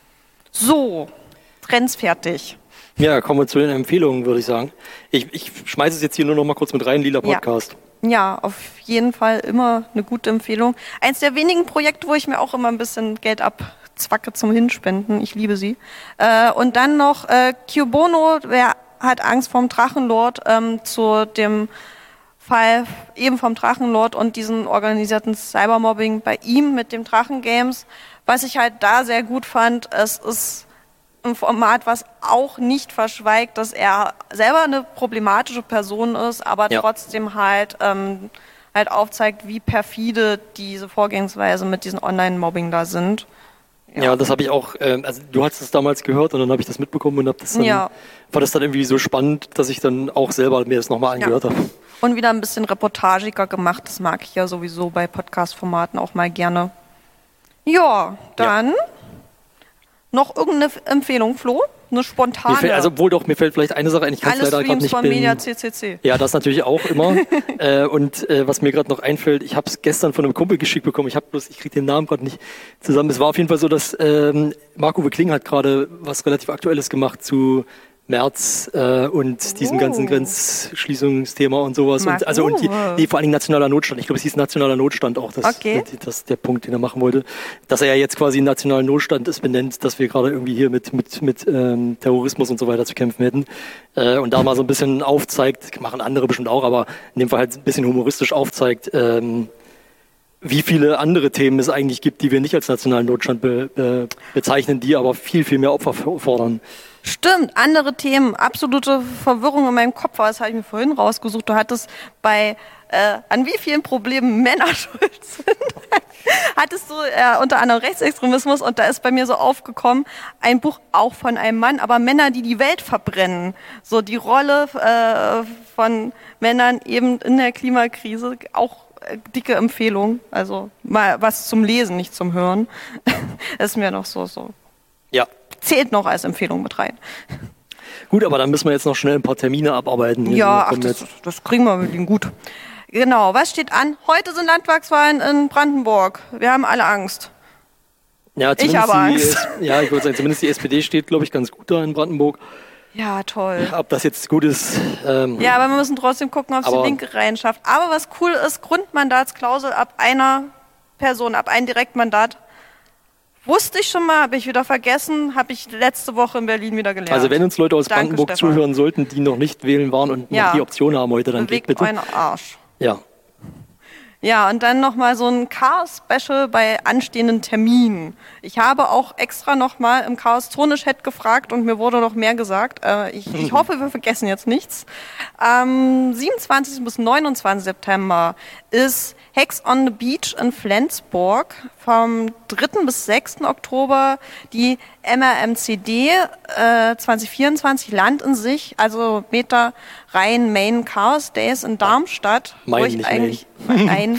So, Trends fertig. Ja, kommen wir zu den Empfehlungen, würde ich sagen. Ich schmeiße es jetzt hier nur noch mal kurz mit rein, Lila Podcast. Ja, auf jeden Fall immer eine gute Empfehlung. Eins der wenigen Projekte, wo ich mir auch immer ein bisschen Geld abzwacke zum Hinspenden. Ich liebe sie. Und dann noch Cubono, wer hat Angst vorm Drachenlord, zu dem Fall eben vom Drachenlord und diesen organisierten Cybermobbing bei ihm mit dem Drachengames. Was ich halt da sehr gut fand, es ist ein Format, was auch nicht verschweigt, dass er selber eine problematische Person ist, aber trotzdem halt aufzeigt, wie perfide diese Vorgehensweise mit diesem Online-Mobbing da sind. Ja, das habe ich auch, also du hast es damals gehört und dann habe ich das mitbekommen und war das dann irgendwie so spannend, dass ich dann auch selber mir das nochmal angehört habe. Und wieder ein bisschen reportagiger gemacht, das mag ich ja sowieso bei Podcast-Formaten auch mal gerne. Ja, dann noch irgendeine Empfehlung, Flo? Eine spontane? Mir fällt vielleicht eine Sache ein, ich kann es leider gerade nicht von Media CCC. Ja, das natürlich auch immer. Und was mir gerade noch einfällt, ich habe es gestern von einem Kumpel geschickt bekommen, ich kriege den Namen gerade nicht zusammen. Es war auf jeden Fall so, dass Marco Kling hat gerade was relativ Aktuelles gemacht zu März und diesem ganzen Grenzschließungsthema und sowas. Und, vor allen Dingen nationaler Notstand. Ich glaube, es hieß nationaler Notstand auch, das der Punkt, den er machen wollte. Dass er ja jetzt quasi einen nationalen Notstand ist benennt, dass wir gerade irgendwie hier mit Terrorismus und so weiter zu kämpfen hätten. Und da mal so ein bisschen aufzeigt, machen andere bestimmt auch, aber in dem Fall halt ein bisschen humoristisch aufzeigt, wie viele andere Themen es eigentlich gibt, die wir nicht als nationalen Notstand bezeichnen, die aber viel, viel mehr Opfer fordern. Stimmt, andere Themen, absolute Verwirrung in meinem Kopf, das habe ich mir vorhin rausgesucht. Du hattest an wie vielen Problemen Männer schuld sind, hattest du unter anderem Rechtsextremismus, und da ist bei mir so aufgekommen, ein Buch auch von einem Mann, aber Männer, die die Welt verbrennen. So die Rolle von Männern eben in der Klimakrise, auch dicke Empfehlung, also mal was zum Lesen, nicht zum Hören. Ist mir noch so. Ja. Zählt noch als Empfehlung mit rein. Gut, aber dann müssen wir jetzt noch schnell ein paar Termine abarbeiten. Ja, das kriegen wir mit ihm gut. Genau, was steht an? Heute sind Landtagswahlen in Brandenburg. Wir haben alle Angst. Ja, ich habe Angst. Ich würde sagen, zumindest die SPD steht, glaube ich, ganz gut da in Brandenburg. Ja, toll. Ob das jetzt gut ist. Ja, aber wir müssen trotzdem gucken, ob es die Linke reinschafft. Aber was cool ist, Grundmandatsklausel ab einer Person, ab einem Direktmandat. Wusste ich schon mal, habe ich wieder vergessen, habe ich letzte Woche in Berlin wieder gelernt. Also wenn uns Leute aus Brandenburg zuhören sollten, die noch nicht wählen waren und noch die Option haben heute, dann geht bitte. Bewegt euren Arsch. Ja. Ja, und dann nochmal so ein Chaos-Special bei anstehenden Terminen. Ich habe auch extra nochmal im Chaos-Zone-Chat gefragt und mir wurde noch mehr gesagt. Ich hoffe, wir vergessen jetzt nichts. Am 27. bis 29. September ist Hex on the Beach in Flensburg. Vom 3. bis 6. Oktober die MRMCD 2024 Land in sich, also Meter Rhein-Main Chaos Days in Darmstadt. Main, wo ich nicht eigentlich Main.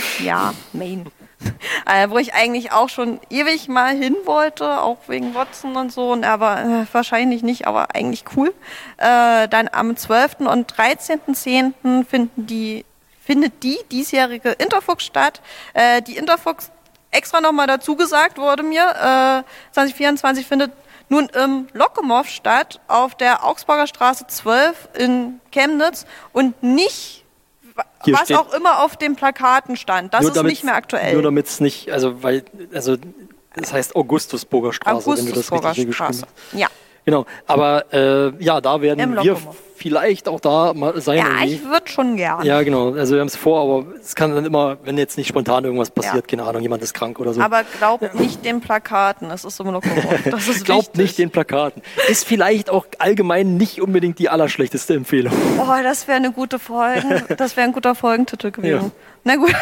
Wo ich eigentlich auch schon ewig mal hin wollte, auch wegen Watson und so, aber wahrscheinlich nicht, aber eigentlich cool. Dann am 12. und 13.10. findet die diesjährige Interfuchs statt. Die Interfuchs, extra nochmal dazu gesagt wurde mir, 2024 findet nun im Lokomow statt, auf der Augsburger Straße 12 in Chemnitz und nicht, Hier was auch immer auf den Plakaten stand. Das ist nicht mehr aktuell. Nur damit es nicht, das heißt Augustusburger Straße, wenn du das richtig geschrieben hast. Ja. Genau, aber da werden wir vielleicht auch da mal sein. Ja, ich würde schon gerne. Ja, genau, also wir haben es vor, aber es kann dann immer, wenn jetzt nicht spontan irgendwas passiert, keine Ahnung, jemand ist krank oder so. Aber glaubt nicht den Plakaten, es ist immer noch das ist glaubt nicht den Plakaten. Ist vielleicht auch allgemein nicht unbedingt die allerschlechteste Empfehlung. Oh, das wäre eine gute Folge, das wäre ein guter Folgentitel gewesen. Ja. Na gut.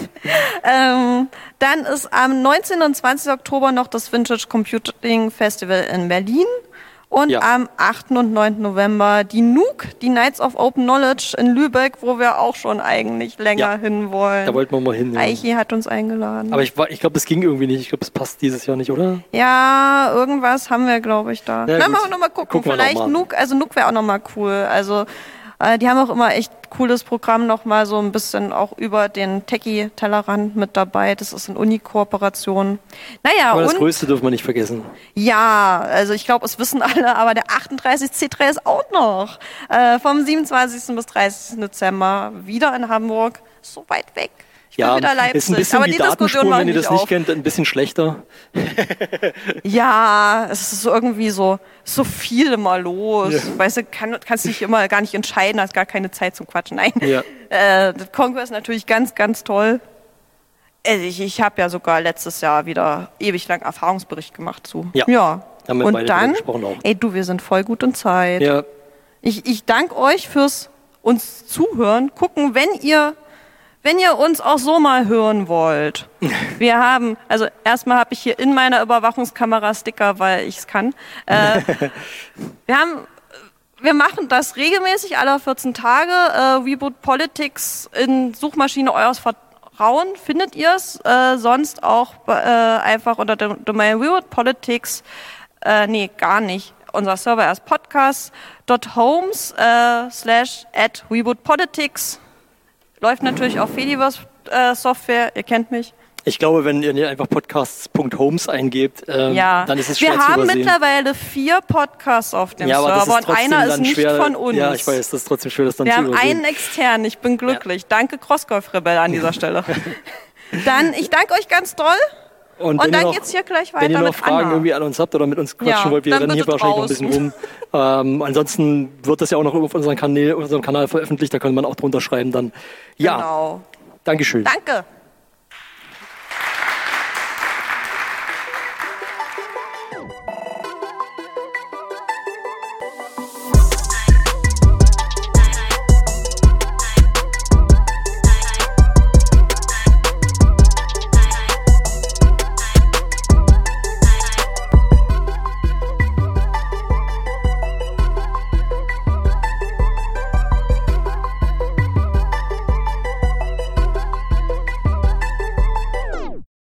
Dann ist am 19. und 20. Oktober noch das Vintage Computing Festival in Berlin. Und am 8. und 9. November die NUK, die Nights of Open Knowledge in Lübeck, wo wir auch schon eigentlich länger hin wollen. Da wollten wir mal hin. Ja. Eichi hat uns eingeladen. Aber ich glaube, das ging irgendwie nicht. Ich glaube, das passt dieses Jahr nicht, oder? Ja, irgendwas haben wir, glaube ich, da. Ja, dann machen wir nochmal gucken. Vielleicht noch mal. NUK wäre auch nochmal cool. Also die haben auch immer echt cooles Programm nochmal so ein bisschen auch über den Techie-Tellerrand mit dabei. Das ist eine Uni-Kooperation. Naja, aber das Größte dürfen wir nicht vergessen. Ja, also ich glaube, es wissen alle, aber der 38C3 ist auch noch. Vom 27. bis 30. Dezember wieder in Hamburg. So weit weg. Ich bin wieder Leipzig. Ist ein bisschen aber die Datenspur, wenn ihr das nicht kennt, ein bisschen schlechter. Ja, es ist irgendwie so viel immer los. Ja. Weißt du, kannst dich immer gar nicht entscheiden, hast gar keine Zeit zum Quatschen. Nein. Ja. Das Kongress ist natürlich ganz, ganz toll. Ich habe ja sogar letztes Jahr wieder ewig lang Erfahrungsbericht gemacht zu. Ja. Haben wir und dann, wir sind voll gut in Zeit. Ja. Ich danke euch fürs uns zuhören. Gucken, wenn ihr uns auch so mal hören wollt. Wir haben, also erstmal habe ich hier in meiner Überwachungskamera Sticker, weil ich es kann. Wir machen das regelmäßig, alle 14 Tage. Reboot Politics in Suchmaschine eures Vertrauen findet ihr es. Sonst auch einfach unter der Domain Reboot Politics. Gar nicht. Unser Server ist podcast.homes/@rebootpolitics. Läuft natürlich auf Fediverse Software, ihr kennt mich. Ich glaube, wenn ihr einfach podcasts.homes eingebt, dann ist es schwer zu übersehen. Wir haben mittlerweile 4 Podcasts auf dem Server und einer ist nicht von uns. Ja, ich weiß, das ist trotzdem schwer, das dann zu übersehen. Wir haben einen externen, ich bin glücklich. Ja. Danke Crossgolf-Rebell an dieser Stelle. Dann, ich danke euch ganz doll. Und dann geht's hier gleich weiter mit Anna. Wenn ihr noch Fragen irgendwie an uns habt oder mit uns quatschen wollt, wir rennen hier wahrscheinlich noch ein bisschen rum. Ansonsten wird das ja auch noch auf unserem Kanal veröffentlicht, da kann man auch drunter schreiben dann. Ja, genau. Dankeschön. Danke.